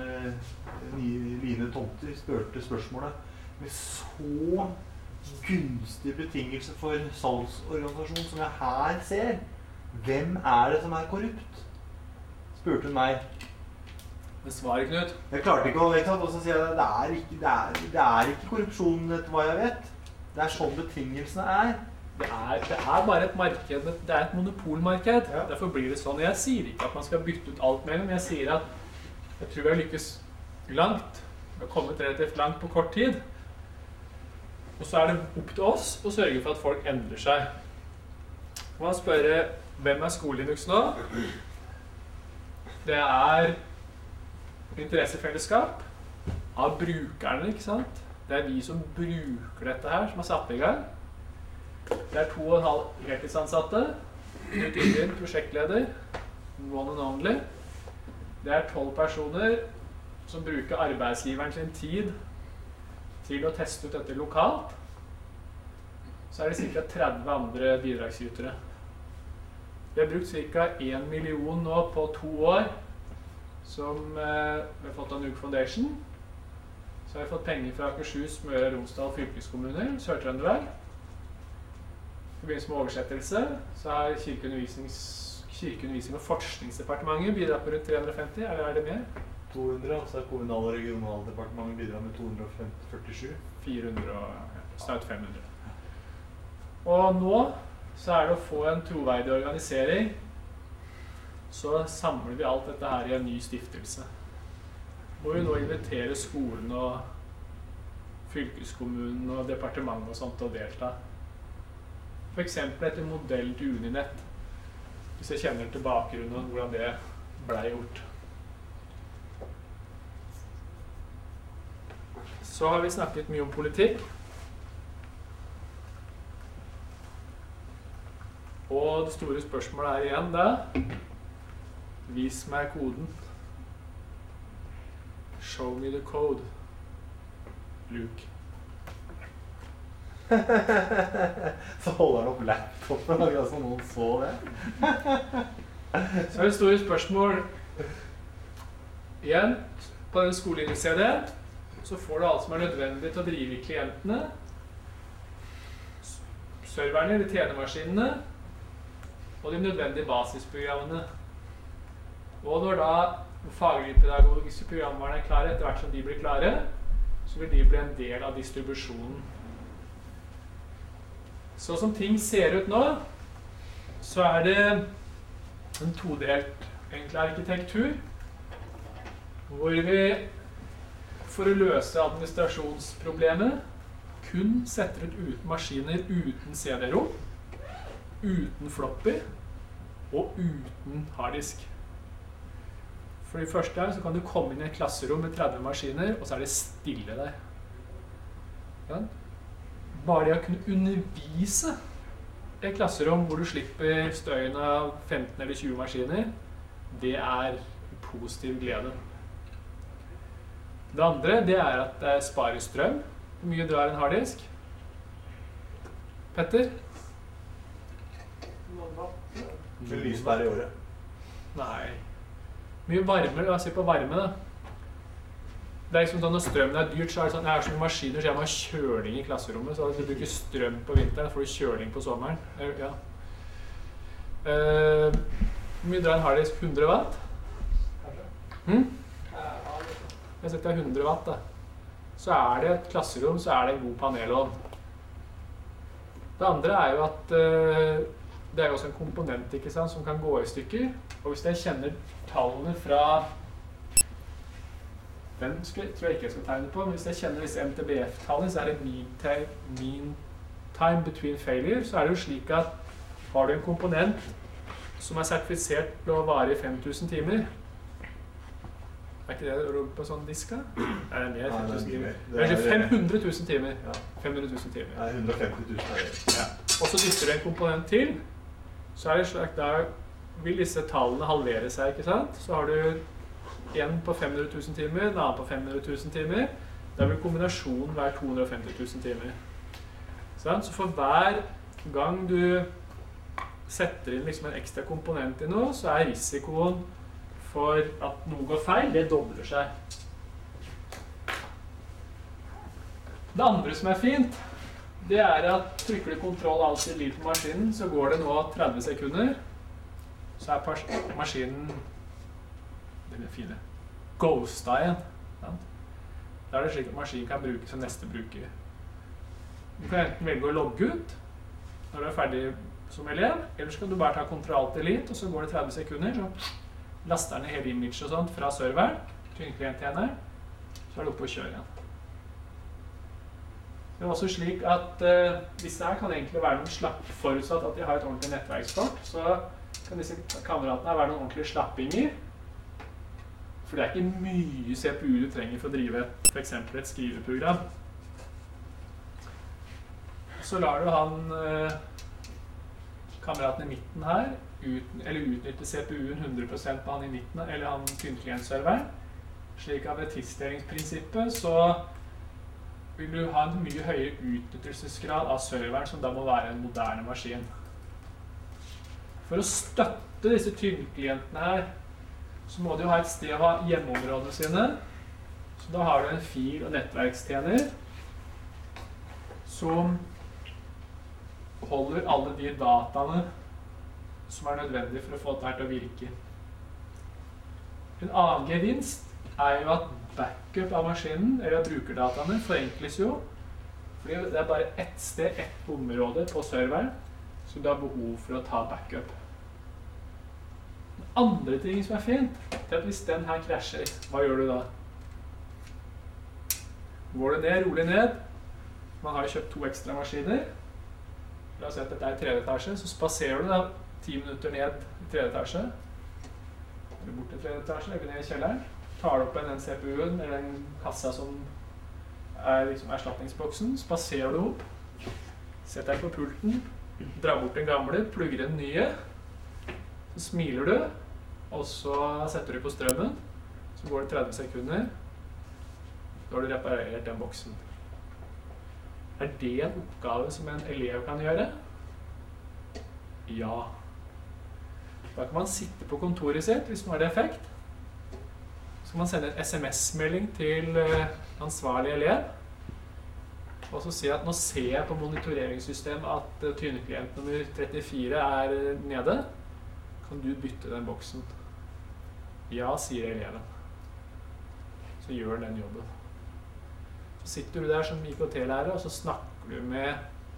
Line Tomter spurte spørsmålet med så gunstige betingelser for salgsorganisasjon som jeg her ser. Hvem det som korrupt? Spurte hun meg. Det svaret, Knut. Jeg klarte ikke å, og så sier jeg det ikke korrupsjon etter hva jeg vet. Det sånn betingelsene Det bare et marked, det et monopolmarked. Ja. Derfor blir det sånn. Jeg sier ikke at man skal bytte ut alt mellom, jeg sier at jeg tror vi har lykkes langt. Vi har kommet relativt langt på kort tid. Og så det opp til oss å sørge for at folk endrer seg. Man spørre, hvem skole-Linux nå? Det interessefellesskap av brukerne, ikke sant? Det vi som bruker dette her, som har satt i gang. Det 2,5 heltidsansatte, Knut Ylvin, prosjektleder, one and only. Det 12 personer som bruker arbeidsgiveren sin tid til å teste ut dette lokalt. Så det ca. 30 andre bidragsytere. Vi har brukt ca. 1 million nå på 2 år, som vi har fått av Nuke Foundation. Så har vi fått penger fra Akershus, Møre og Romsdal fylkeskommuner, Sør-Trøndelag. I forbindelse med oversettelse så har Kirkeundervisning og Forskningsdepartementet bidratt med rundt 350, eller det mer? 200, og så Kommunal- og regionaldepartementet bidratt med 247. 400 og snart 500. Og nå så det å få en troverdig organisering, så samler vi alt dette her i en ny stiftelse. Hvor vi nå inviterer skolen og fylkeskommunen og departementet og sånt til å delta. For eksempel etter modell til Uninett, hvis jeg kjenner til bakgrunnen og hvordan det ble gjort. Så har vi snakket mye om politikk. Og det store spørsmålet igjen da, vis meg koden. Show me the code. bruk. Så holder han opp laptopen, akkurat som noen så det. Så er det store spørsmål. Igjen, på den skolelinje-CD, så får du alt som er nødvendig til å drive klientene, serverne eller tjenemaskinene, og de nødvendige basisprogrammene. Og når da faglig-pedagogiske programvaren er klare, etter hvert som de blir klare, så vil de bli en del av distribusjonen. Så som ting ser ut nå, så er det en todelt egentlig arkitektur, hvor vi for å løse administrasjonsproblemet kun setter ut maskiner uten CD-rom, uten floppy og uten harddisk. For det første her så kan du komme inn i et klasserom med 30 maskiner, og så er det stille der. Ja? Bare det å kunne undervise i et klasserom hvor du slipper støyen av 15 eller 20 maskiner, det er positiv glede. Det andre, det er at det sparer strøm. Hvor mye drar en harddisk? Petter? Med lyspære i året. Nei. Mye varme, la oss se på varme da. Det er liksom sånn, når strømmen er dyrt, så er det sånn, jeg har så mye maskiner, så jeg må ha kjøling i klasserommet, så hvis du bruker strøm på vinteren, så får du kjøling på sommeren. Ja. Hvor mye drar en harddisk? 100 watt? Kanskje? Jeg setter 100 watt da. Så er det et klasserom, så er det en god panelovn. Det andre er jo at det er jo også en komponent, ikke sant, som kan gå i stykker. Og hvis jeg kjenner tallene fra den tror jeg ikke jeg skal tegne på, men hvis jeg kjenner disse MTBF-tallene, så er det mean time between failure, så er det jo slik at har du en komponent som er sertifisert til å vare i 5000 timer, er ikke det rom på sånn disk da? Er det mer? 5000 timer? Det er 500 000 timer. Ja. 500 000 timer. Det er 150 000. Ja. Og så dytter du en komponent til, så er det slik, da vil disse tallene halvere seg, ikke sant? Så har du en på 500 000 timer, en annen på 500 000 timer. Da vil kombinasjonen være 250 000 timer. Så for hver gang du setter inn liksom en ekstra komponent i noe, så er risikoen for at noe går feil, det dobler seg. Det andre som er fint, det er at trykker du kontroll alltid litt på maskinen, så går det nå 30 sekunder, så er maskinen, den er fine, ghosta igjen. Da er det slik at maskinen kan brukes som neste bruker. Du kan enten velge å logge ut når du er ferdig som elev, eller så kan du bare ta kontroll til elite, og så går det 30 sekunder, så laster den hele image og sånt fra serveren til klienttjeneren, så er det oppe å kjøre igjen. Det er også slik at disse her kan egentlig være noen slapp, forutsatt at de har et ordentlig nettverkskort, så kan disse kameratene være noen ordentlige slappinger, for det er ikke mye CPU du trenger for å drive for eksempel et skriveprogram. Så lar du han kameraten i midten her, utnytte CPU-en 100% på han i midten, eller han kundeklientserveren, slik at ved tildelingsprinsippet så vil du ha en mye høyere utnyttelsesgrad av serveren, som da må være en moderne maskin. For å støtte disse tynneklientene her, så må du ha et sted å ha hjemmeområdene sine, så da har du en fil- og nettverkstjener som holder alle de dataene som er nødvendig for å få dette til å virke. En annen gevinst er jo at backup av maskinen, eller av brukerdataene, forenkles jo, fordi det er bare ett sted, ett område på serveren, som du har behov for å ta backup. Den andre ting som er fint, er at hvis den her krasjer, hva gjør du da? Går du ned, rolig ned, man har jo kjøpt 2 ekstra maskiner, la oss si at dette er 3. etasje, så spaserer du da 10 minutter ned i 3. etasje, eller bort til 3. etasje, eller ned i kjelleren, tar du opp den CPU-en, eller den kassa som er liksom erstatningsboksen, spaserer du opp, setter deg på pulten, drar bort den gamle, plugger den nye, så smiler du, og så setter du på strømmen, så går det 30 sekunder, da har du reparert den boksen. det en oppgave som en elev kan gjøre? Ja. Da kan man sitte på kontoret sitt, hvis man har effekt. Så kan man sende en SMS-melding til ansvarlig elev, og så si at nå ser jeg på monitoreringssystemet at tynneklient nummer 34 nede. Kan du bytte den boksen? Ja, sier eleven. Så gjør den jobben. Så sitter du der som IKT-lærer, og så snakker du med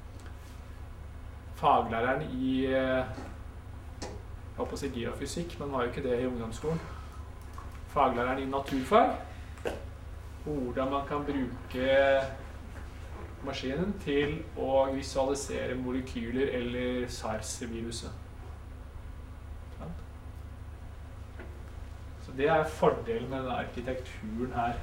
faglæreren i jeg håper å si geofysikk, men var jo ikke det i ungdomsskolen. Faglæreren i naturfag. Hvordan man kan bruke maskinen til å visualisere molekyler eller SARS-viruset. Så det er fordelen med denne arkitekturen her.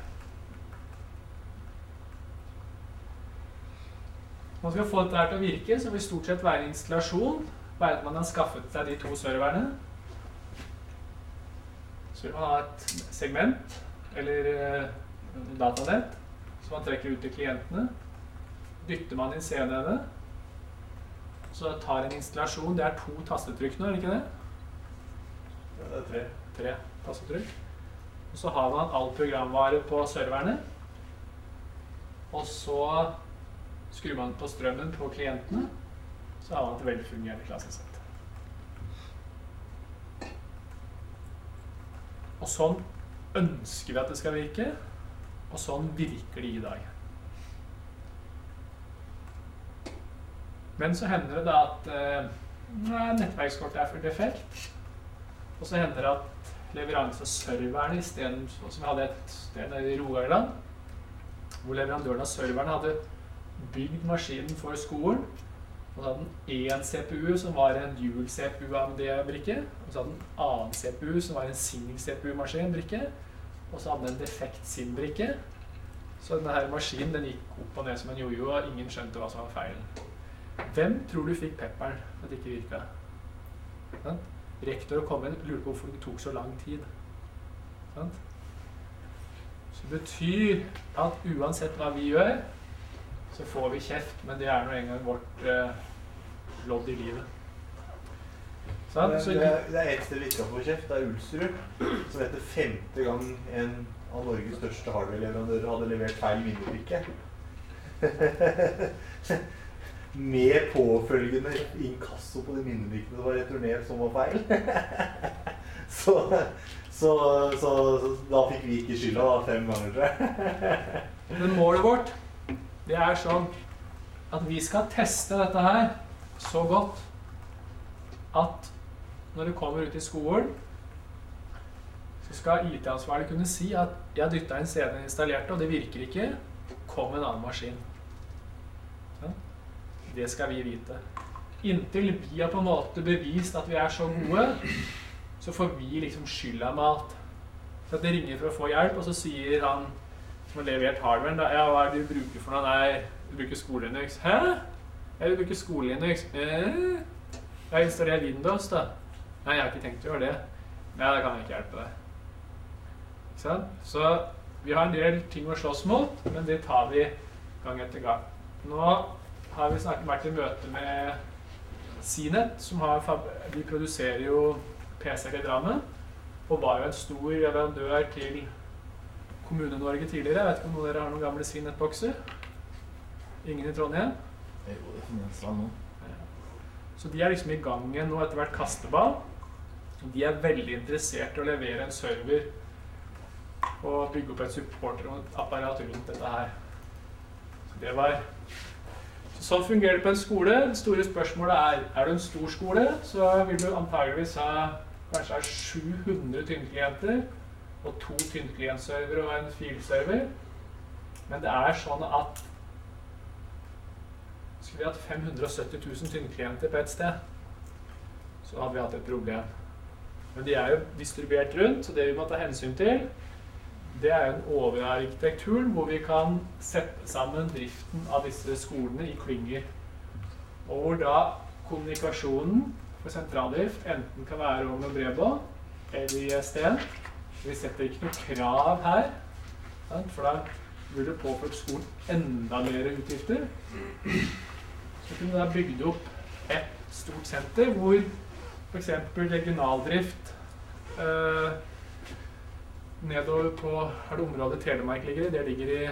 Man skal få dette her til å virke, så vil stort sett være en installasjon. Bare at man har skaffet seg de 2 serverne. Så vil man ha et segment, eller datanett, som man trekker ut til klientene. Dytter man inn CD-ene, så tar en installasjon, det er 2 tastetrykk nå, er det ikke det? Ja, det er 3. 3 tastetrykk. Og så har man all programvare på serverne, og så skrur man på strømmen på klientene, så har man et velfungerende klassesett. Og sånn ønsker vi at det skal virke, og sånn virker det i dag. Men så hender det da at nettverkskortet er for defekt, og så hender det at leveranse av serverne i stedet, som vi hadde et sted i Rogaland, hvor leverandøren av serverne hadde bygd maskinen for skolen, og så hadde den en CPU som var en dual CPU AMD-brikke, og så hadde den en annen CPU som var en single CPU-maskin-brikke, og så hadde den en defekt SIM-brikke. Så denne maskinen den gikk opp og ned som en jojo, og ingen skjønte hva som var feilen. Hvem tror du fikk pepperen at det ikke virket? Ja? Rektor å komme inn lurer på hvorfor det tok så lang tid. Ja? Så det betyr at uansett hva vi gjør, så får vi kjeft, men det er nå en gang vårt lodd i livet. Sånn? Det er et sted vi ikke har fått kjeft, det er Ulsrud, som etter 5. gang en av Norges største hardware-leverandører hadde levert feil minnebrikke. Med påfølgende inkasso på de minnebrikkene som var returnert som var feil. så da fikk vi ikke skylda da, 5 ganger, tror jeg. Men målet vårt, det er sånn at vi skal teste dette her så godt at når du kommer ut i skolen, så skal IT-ansvarlig kunne si at jeg har dyttet inn CD-en installert, og det virker ikke. Kom en annen maskin. Ja? Det skal vi vite. Inntil vi har på en måte bevist at vi er så gode, så får vi liksom skylda med alt. Så at det ringer for å få hjelp, og så sier han som har levert hardwaren, da, ja, hva er det du bruker for noe? Nei, du bruker skole-Linux. Hæ? Jeg bruker skole-Linux. Jeg installerer Windows, da. Nei, jeg har ikke tenkt å gjøre det. Nei, da kan jeg ikke hjelpe deg. Ikke sant? Så vi har en del ting å slåss mot, men det tar vi gang etter gang. Nå har vi vært i møte med CNET, som de produserer jo PC-er i Drammen, og var jo en stor leverandør til Kommune-Norge tidligere. Jeg vet ikke om noen av dere har noen gamle CNET-bokser? Ingen i Trondheim? Jo, det finnes det nå. Så de er liksom i gangen nå etter hvert kasteball. De er veldig interessert i å levere en server og bygge opp et supporterapparat rundt dette her. Så det var... Sånn fungerer det på en skole. Det store spørsmålet er du en stor skole, så vil du antageligvis ha kanskje 700 tynnklienter, og 2 tynnklientserver og en filserver. Men det er sånn at skulle vi hatt 570 000 tynnklienter på et sted, så hadde vi hatt et problem. Men de er jo distribuert rundt, så det vi må ta hensyn til, det er en overarkitektur hvor vi kan sette sammen driften av disse skolene i klynger. Og hvor da kommunikasjonen for sentraldrift enten kan være over med bredbånd eller i ISDN. Vi setter ikke noe krav her, for da ville påført skolen enda mer utgifter, så kunne det bygd opp et stort senter hvor for eksempel regionaldrift nedover på det området Telemark ligger i. Det ligger i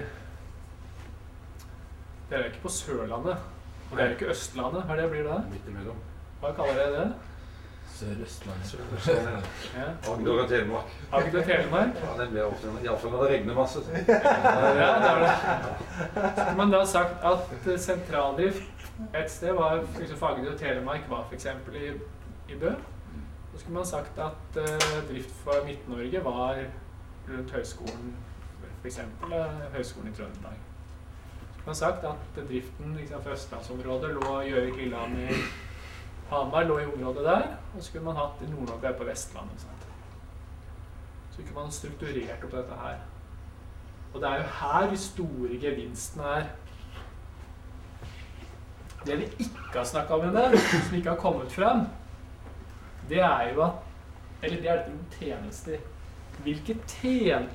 det ikke på Sørlandet, og det ikke Østlandet. Hva det blir da? Midt imellom. Hva kaller dere det? Sør-Østlandet. Ja. Agder og Telemark. Agder og Telemark? Ja, den blir ofte, i alle fall når det regner masse. Ja, det det. Så kunne man da sagt at sentraldrift et sted var, for eksempel Agder og Telemark var for eksempel i Bø. Så skulle man sagt at drift for Midt-Norge var rundt høyskolen, for eksempel høyskolen i Trøndelag. Så kunne man sagt at driften liksom, for Østlandsområdet lå i Gjøvik, Lillehammer, Hamar lå i området der, og så kunne man hatt i Nord-Norge på Vestlandet. Sant? Så kunne man strukturert opp dette her. Og det jo her de store gevinstene Det vi ikke har snakket om i det, som ikke har kommet frem, det jo at, eller det dette med tjenester. Hvilke tjenester...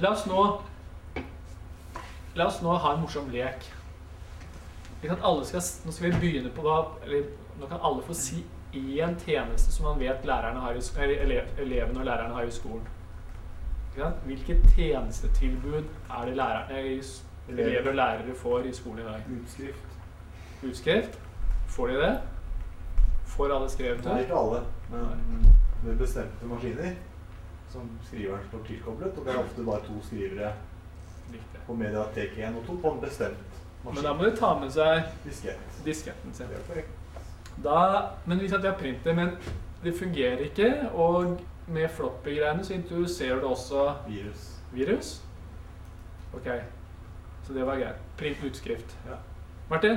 La oss nå ha en morsom lek. Nå skal vi begynne på hva, eller nå kan alle få si en tjeneste som man vet elevene og lærerne har i skolen. Hvilke tjenestetilbud det elever og lærere får i skolen i dag? Utskrift. Utskrift? Får de det? Får alle skrevet det? Nei, ikke alle, men med bestemte maskiner som skriveren står tilkoblet, og det ofte bare 2 skrivere på Mediatek 1 og 2 på en bestemt maskin. Men da må de ta med seg disketten sin. Men hvis jeg har printer, men det fungerer ikke, og med floppy-greiene så introduserer du også virus? Ok, så det var greit. Print utskrift. Ja. Martin?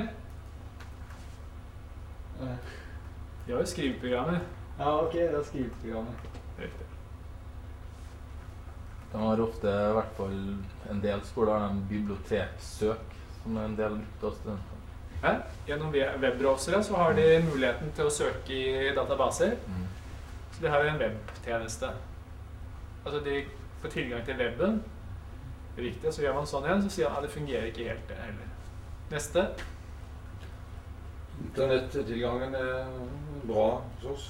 De har jo skriveprogrammer. Ja, ok, det skriveprogrammer. Riktig. De har ofte, i hvert fall en del skoler, har en biblioteksøk, som en del av studentene. Ja, gjennom webbrowsere så har de muligheten til å søke i databaser. Så de har jo en webtjeneste. Altså de får tilgang til webben. Riktig, så gjør man sånn igjen, så sier han at det fungerer ikke helt det heller. Neste. Internettilgangen bra hos oss.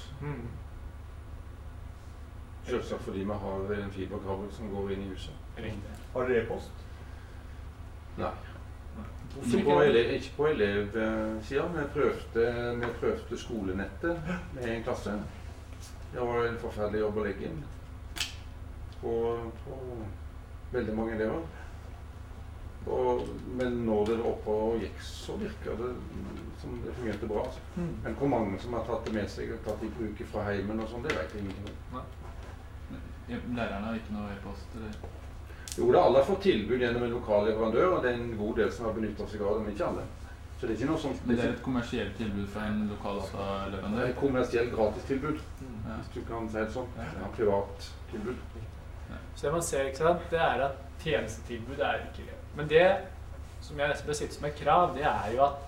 Selvsagt fordi vi har en fiberkabel som går inn i huset. Riktig. Har dere e-post? Nei. Ikke på elevsiden. Vi prøvde skolenettet med en klasse. Det var en forferdelig jobb å legge inn på veldig mange elever. Men når det var oppe og gikk, så virker det som det fungerte bra. Altså. Men hvor mange som har tatt det med seg og tatt i bruk fra heimen og sånn, det vet jeg ingenting om. Lærerne har ikke noe e-post? Jo, alle har fått tilbud gjennom en lokal leverandør, og det en god del som har benyttet seg av det, men ikke alle. Så det ikke noe sånt. Men det et kommersielt tilbud fra en lokal leverandør? Det et kommersielt gratistilbud, hvis du kan si det sånn. Det privat tilbud. Så det man ser, ikke sant, det at tjenestetilbud ikke det. Men det som jeg besitter som et krav, det jo at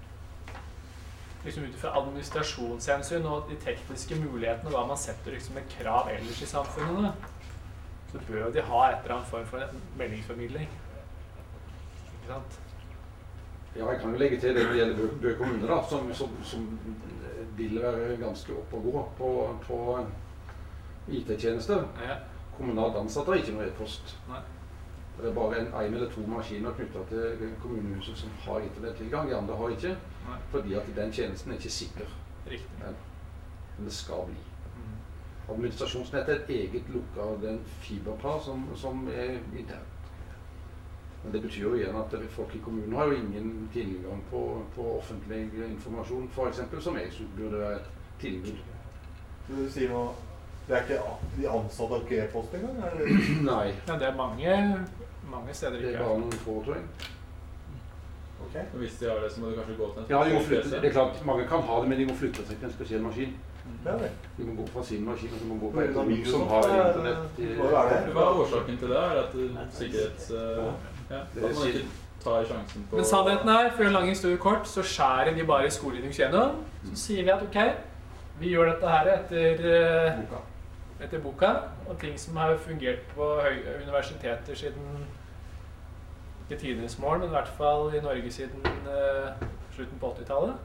liksom ut fra administrasjonshensyn og de tekniske mulighetene, hva man setter liksom et krav ellers i samfunnene, så bør de ha et eller annet form for en meldingsformidling. Ikke sant? Ja, jeg kan jo legge til det når det gjelder Bø kommune, da, som vil være ganske opp og gå på IT-tjenester. Ja. Kommunalt ansatte har ikke noe e-post. Det bare en eller 2 maskiner knyttet til kommunehuset som har internettilgang, de andre har ikke, fordi at den tjenesten ikke sikker. Riktig. Men det skal bli. Administrasjonsnettet et eget lukket fiberpar som internt. Men det betyr jo igjen at folk i kommunen har jo ingen tilgang på offentlig informasjon, for eksempel, som jeg synes burde være et tilbud. Du sier nå, det ikke de ansatte har ikke e-post engang? Nei. Ja, det mange steder ikke. Det bare noen få, tror jeg. Ok. Og hvis de har det, så må du kanskje gå til en ja, de må flytte. Det klart, mange kan ha det, men de må flytte seg til en spesiell maskin. Ja, det. De må gå fra sin maskin, og så må gå på et rom som har internett. Hva årsaken til det? At sikkerhets... Ja, at man ikke tar sjansen på... Men sannheten for en lang historie kort, så skjærer de bare skolelinux gjennom. Så sier vi at ok, vi gjør dette her etter boka, og ting som har fungert på universiteter siden ikke tidenes mål, men i hvert fall i Norge siden slutten på 80-tallet.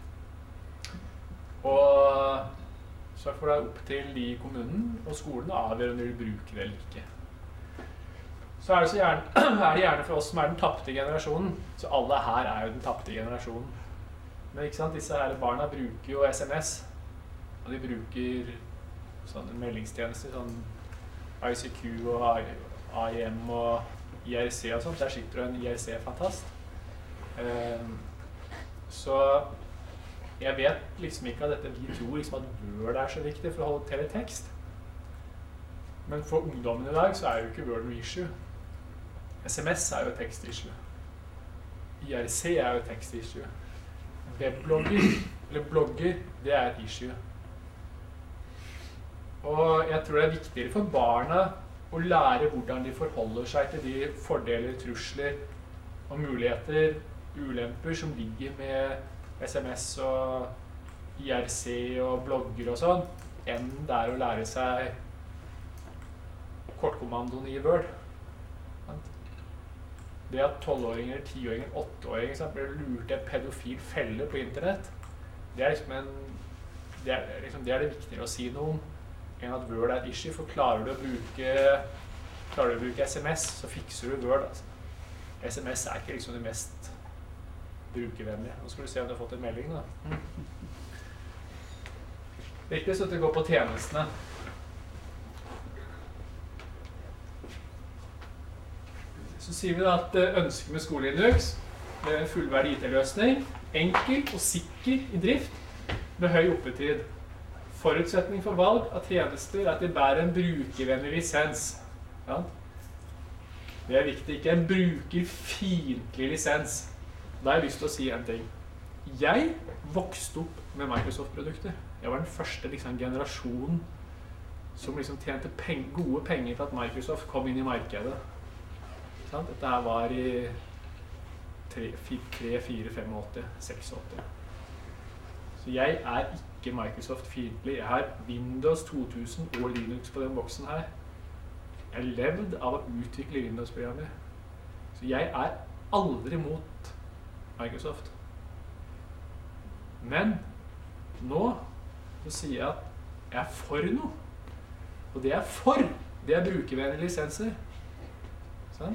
Og så får det opp til de kommunen og skolen å avgjøre om de vil bruke det eller ikke. Så er det gjerne for oss som den tappte generasjonen, så alle her jo den tappte generasjonen. Men ikke sant, disse her barna bruker jo SMS, og de bruker sånne meldingstjenester, sånn ICQ og AIM og IRC og sånt. Der sitter jo en IRC-fantast. Så jeg vet liksom ikke at vi tror liksom at Word så viktig for å holde teletekst. Men for ungdommen i dag så jo ikke Word noe issue. SMS jo tekst-issue. IRC jo tekst-issue. Webblogger, eller blogger, det et issue. Og jeg tror det viktigere for barna å lære hvordan de forholder seg til de fordeler, trusler og muligheter, ulemper som ligger med SMS og IRC og blogger og sånn, enn det å lære seg kortkommandoen i Word. Det at 12-åringer, 10-åringer, 8-åringer blir lurt i en pedofil felle på internett, det liksom det viktigere å si noe om enn at Word et issue, for klarer du å bruke SMS, så fikser du Word. Altså. SMS ikke liksom det mest brukervennlige. Nå skal du se om du har fått en melding da. Riktig, så det går på tjenestene. Så sier vi da at ønsket med Skole-Linux en fullverdig IT-løsning, enkel og sikker i drift, med høy oppetid. Forutsetning for valg av tjenester at de bærer en brukervennlig lisens. Ja? Det viktig, ikke en brukerfiendtlig lisens. Da har jeg lyst til å si en ting. Jeg vokste opp med Microsoft-produkter. Jeg var den første generasjonen som tjente gode penger for at Microsoft kom inn i markedet. Dette her var i 3, 4, 85, 86. Så jeg ikke Microsoft-fiendtlig. Jeg har Windows 2000 og Linux på den boksen her. Jeg levd av å utvikle Windows-programmer. Så jeg aldri mot Microsoft. Men nå så sier jeg at jeg for noe. Og det jeg for, det brukervennlige lisenser. Sånn?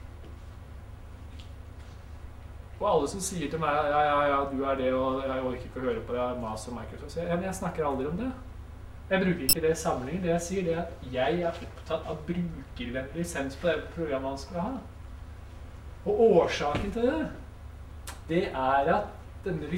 Og alle som sier til meg, ja, du det, og jeg orker ikke å høre på det, mas og Microsoft, sier, ja, men jeg snakker aldri om det. Jeg bruker ikke det i sammenheng. Det jeg sier, det at jeg opptatt av brukervennlig lisens på det programmet man skal ha. Og årsaken til det, det at denne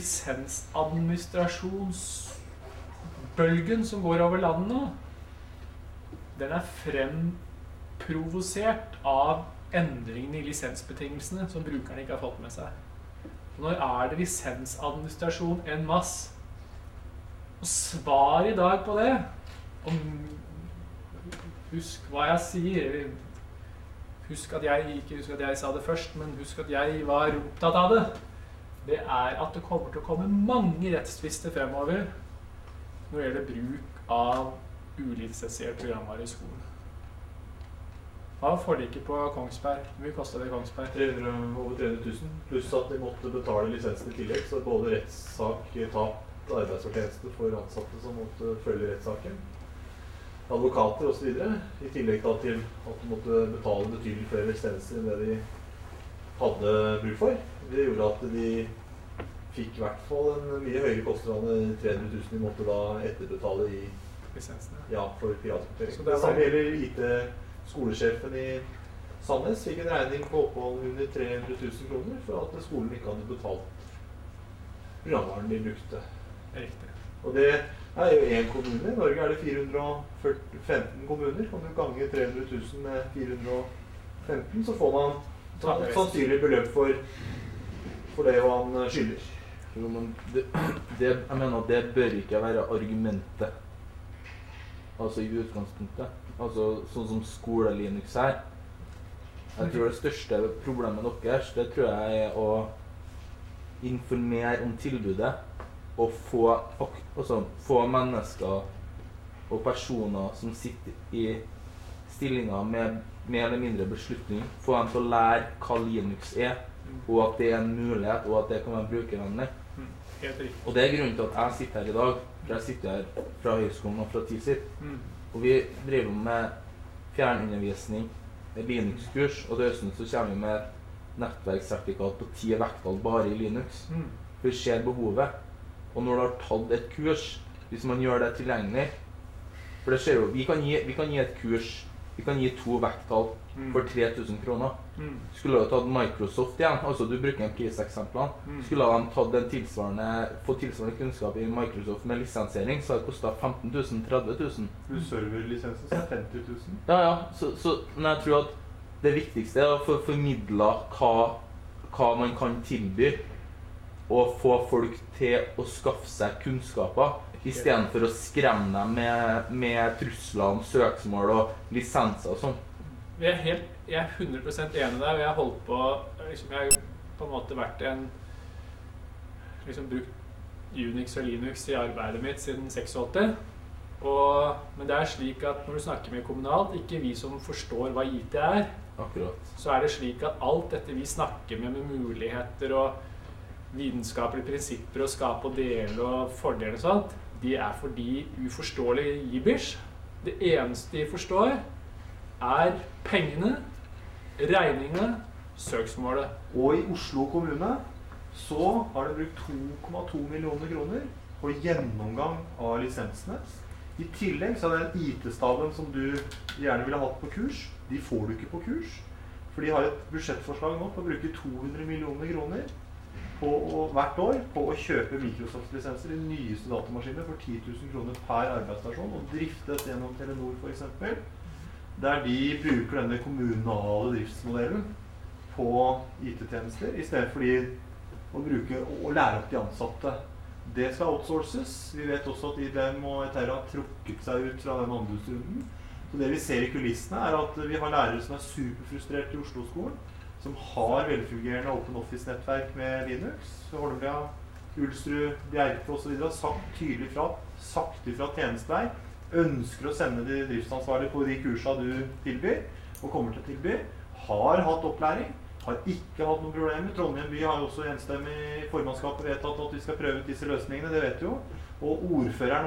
lisensadministrasjonsbølgen som går over landet nå, den fremprovosert av endringene i lisensbetingelsene som brukerne ikke har fått med seg. Når det lisensadministrasjon en masse? Og svar i dag på det, husk hva jeg sier, husk at jeg sa det først, men husk at jeg var opptatt av det, det at det kommer til å komme mange rettstvister fremover når det gjelder bruk av ulisensiert programvare i skolen. Hva var forliket på Kongsberg? Hvor mye kostet det i Kongsberg? Over 300 000, pluss at de måtte betale lisensen i tillegg, så både rettssak, tapt arbeidsfortjeneste for ansatte som måtte følge rettssaken, advokater og så videre, i tillegg til at de måtte betale betydelig flere lisenser enn det de hadde bruk for. Det gjorde at de fikk i hvert fall en mye høyere kostnad enn 300 000 de måtte da etterbetale i lisensene. Ja, for piratkoptering. Det samme gjelder IT-skolesjefen i Sandnes fikk en regning på opphold under 300 000 kroner for at skolen ikke hadde betalt programvaren de brukte. Riktig. Og det jo en kommune. I Norge det 415 kommuner. Kan du gange 300 000 med 415, så får man et sannsynlig beløp for det han skylder. Jo, men jeg mener at det bør ikke være argumentet. Altså i utgangspunktet. Altså sånn som Skole-Linux her. Jeg tror det største problemet deres, det tror jeg å informere om tilbudet og få mennesker og personer som sitter i stillinger med mer eller mindre beslutning, få dem til å lære hva Linux og at det en mulighet, og at det kan være brukervennlig. Helt riktig. Og det grunnen til at jeg sitter her i dag, for jeg sitter her fra høyskolen og fra TISIT, og vi driver med fjernundervisning, Linux-kurs, og til høsten så kommer vi med nettverkssertifikat på 10 vekttall bare i Linux. For vi ser behovet. Og når du har tatt et kurs, hvis man gjør det tilgjengelig, for det ser jo, vi kan gi et kurs, vi kan gi 2 vekttall for 3000 kroner. Skulle du ha tatt Microsoft igjen, altså du bruker en priseksempler, skulle de fått tilsvarende kunnskap i Microsoft med lisensering, så hadde det kostet 15 000, 30 000. Plus serverlisensen så 50 000. Ja, men jeg tror at det viktigste er å få formidlet hva man kan tilby, og få folk til å skaffe seg kunnskaper, i stedet for å skremme dem med trusler om søksmål og lisenser og sånn. Jeg er 100% enig der, og jeg har holdt på, jeg har på en måte vært brukt Unix og Linux i arbeidet mitt siden 86. Men det er slik at når du snakker med kommunalt, ikke vi som forstår hva IT er, akkurat, så er det slik at alt dette vi snakker med muligheter og vitenskapelige prinsipper og skape og dele og fordeler og sånt, de er for de uforståelige gibberish. Det eneste de forstår er pengene, regningene, søksmålet. Og i Oslo kommune så har de brukt 2,2 millioner kroner på gjennomgang av lisensene. I tillegg så er det en IT-staben som du gjerne ville hatt på kurs. De får du ikke på kurs, for de har et budsjettforslag nå på å bruke 200 millioner kroner hvert år på å kjøpe Microsoft-lisenser i nyeste datamaskiner for 10 000 kroner per arbeidsstasjon og drifte dette gjennom Telenor for eksempel, der de bruker denne kommunale driftsmodellen på IT-tjenester i stedet for å lære opp de ansatte. Det skal outsources. Vi vet også at IBM og Etera har trukket seg ut fra den anbudsrunden. Så det vi ser i kulissene er at vi har lærere som er superfrustrert i Oslo-skolen, som har velfungerende Open Office-nettverk med Linux. Holmlia, Ulsrud, Bjerke og så videre har sagt ifra tjenestevei, ønsker å sende de driftsansvarlige på de kursene du tilbyr, og kommer til å tilby, har hatt opplæring, har ikke hatt noen problemer. Trondheim by har også enstemmig i formannskapet vedtatt at vi skal prøve ut disse løsningene, det vet du jo. Og ordføreren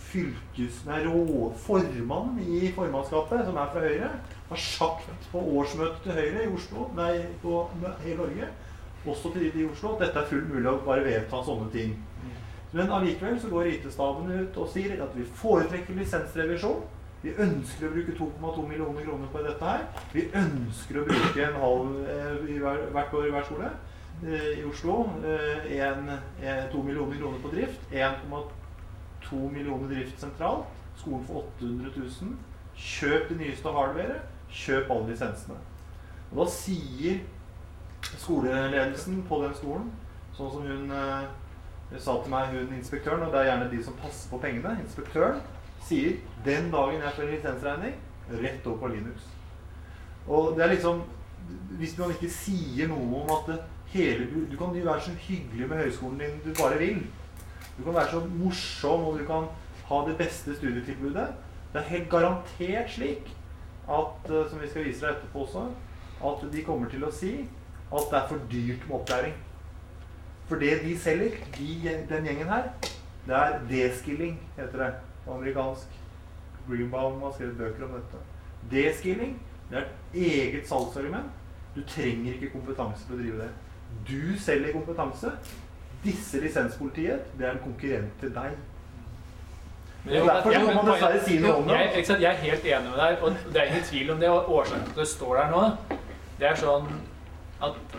og formannen i formannskapet, som er fra Høyre, har sagt på årsmøtet til Høyre i Oslo, på hele Norge, også til de i Oslo, at dette er fullt mulig å bare vedta sånne ting. Men allikevel så går IT-staben ut og sier at vi foretrekker lisensrevisjon. Vi ønsker å bruke 2,2 millioner kroner på dette her. Vi ønsker å bruke en halv hvert år i hver skole i Oslo. 2 millioner kroner på drift, 1,2 millioner drift sentralt. Skolen får 800 000. Kjøp det nyeste hardware. Kjøp alle lisensene. Og da sier skoleledelsen på den skolen, sånn som hun sa til meg, hun inspektøren, og det er gjerne de som passer på pengene, inspektøren, sier, den dagen jeg får en lisensregning, rett over på Linux. Og det er liksom, hvis man ikke sier noe om at du kan jo være så hyggelig med høyskolen din du bare vil. Du kan være så morsom, og du kan ha det beste studietilbudet. Det er helt garantert slik at, som vi skal vise deg etterpå også, at de kommer til å si at det er for dyrt med opplæring. For det de selger, den gjengen her, det er deskilling, heter det på amerikansk. Greenbaum har skrevet bøker om dette. Deskilling, det er et eget salgsargument. Du trenger ikke kompetanse for å drive det. Du selger kompetanse. Disse lisenspolitiet, det er en konkurrent til deg. Derfor må man dessverre si noe om det. Jeg er helt enig med deg, og det er ingen tvil om det, og årsaken til at det står der nå, det er sånn at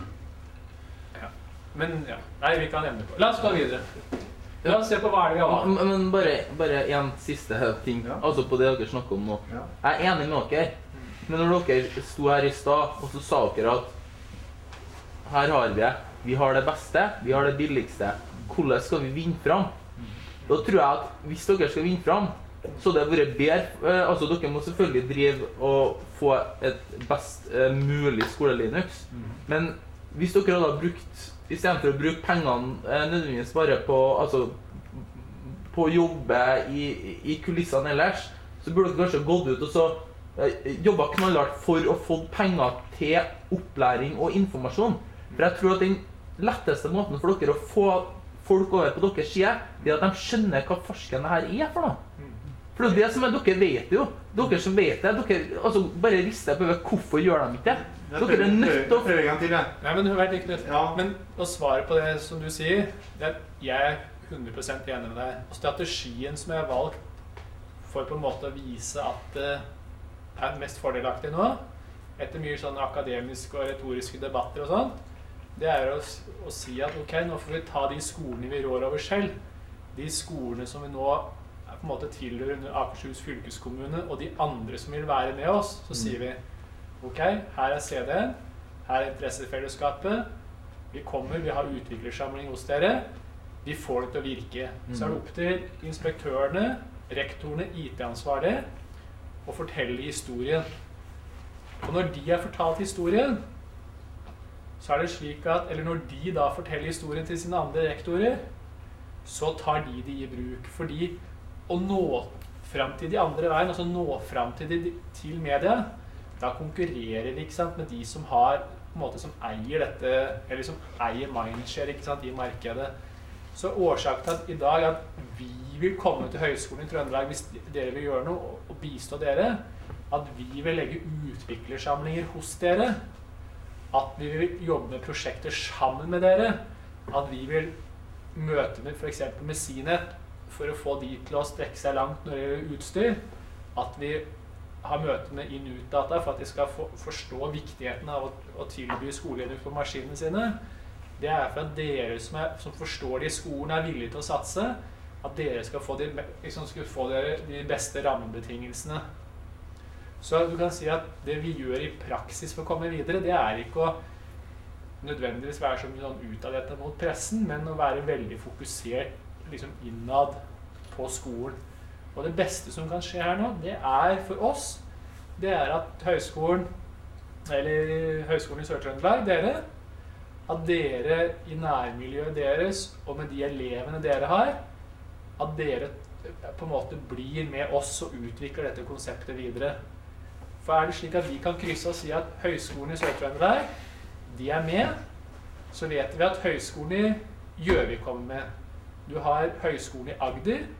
Men ja, nei, vi kan emne på. La oss gå videre. La oss se på hva det vi har. Men bare en siste ting, altså på det dere snakker om nå. Jeg er enig med dere, men når dere sto her i stad, og så sa dere at her har vi har det beste, vi har det billigste. Hvordan skal vi vinne fram? Da tror jeg at hvis dere skal vinne fram, så det har vært bedre, altså dere må selvfølgelig drive og få et best mulig skole-Linux, men hvis dere hadde brukt, i stedet for å bruke pengene nødvendigvis bare på, altså, på å jobbe i kulissene ellers, så burde dere kanskje gått ut og så jobbet knallhardt for å få penger til opplæring og informasjon. For jeg tror at den letteste måten for dere å få folk over på deres side, det at de skjønner hva farsken det her for noe. For det som dere vet jo. Dere som vet det, dere bare rister på hvorfor gjør de ikke det. Dere nødt til å prøve en gang til det. Nei, men hør ikke det. Men å svare på det som du sier, jeg 100% enig med deg. Og strategien som jeg har valgt for på en måte å vise at det er mest fordelaktig nå, etter mye sånn akademiske og retoriske debatter og sånn, det er å si at ok, nå får vi ta de skolene vi rår over selv. De skolene som vi nå på en måte tilhører under Akershus fylkeskommune, og de andre som vil være med oss, så sier vi ok, her er CD-en, her er interessefellesskapet, vi kommer, vi har utviklersamling hos dere, vi får det til å virke. Så er det opp til inspektørene, rektorene, IT-ansvarlige, å fortelle historien. Og når de har fortalt historien, så er det slik at, eller når de da forteller historien til sine andre rektorer, så tar de i bruk. Fordi å nå frem til de andre veien, altså nå frem til media, da konkurrerer vi, ikke sant, med de som har, på en måte, som eier dette, eller som eier mindshare, ikke sant, i markedet. Så årsaken til at i dag at vi vil komme til Høgskolen i Trøndelag hvis dere vil gjøre noe og bistå dere, at vi vil legge utviklersamlinger hos dere, at vi vil jobbe med prosjekter sammen med dere, at vi vil møte med for eksempel med Sinet for å få de til å strekke seg langt når det gjelder utstyr, at vi har møte med inn-ut-data for at de skal forstå viktigheten av å tilby skoleledere for maskinene sine. Det er for at dere som forstår det i skolen er villige til å satse, at dere skal få de beste rammebetingelsene. Så du kan si at det vi gjør i praksis for å komme videre, det er ikke å nødvendigvis være så mye sånn ut av dette mot pressen, men å være veldig fokusert liksom innad på skolen. Og det beste som kan skje her nå, det er for oss, det er at Høgskolen i Sør-Trøndelag, dere, at dere i nærmiljøet deres, og med de elevene dere har, at dere på en måte blir med oss og utvikler dette konseptet videre. For er det slik at vi kan krysse og si at Høgskolen i Sør-Trøndelag, de er med, så vet vi at Høgskolen i Gjøvik kommer med. Du har Høgskolen i Agder,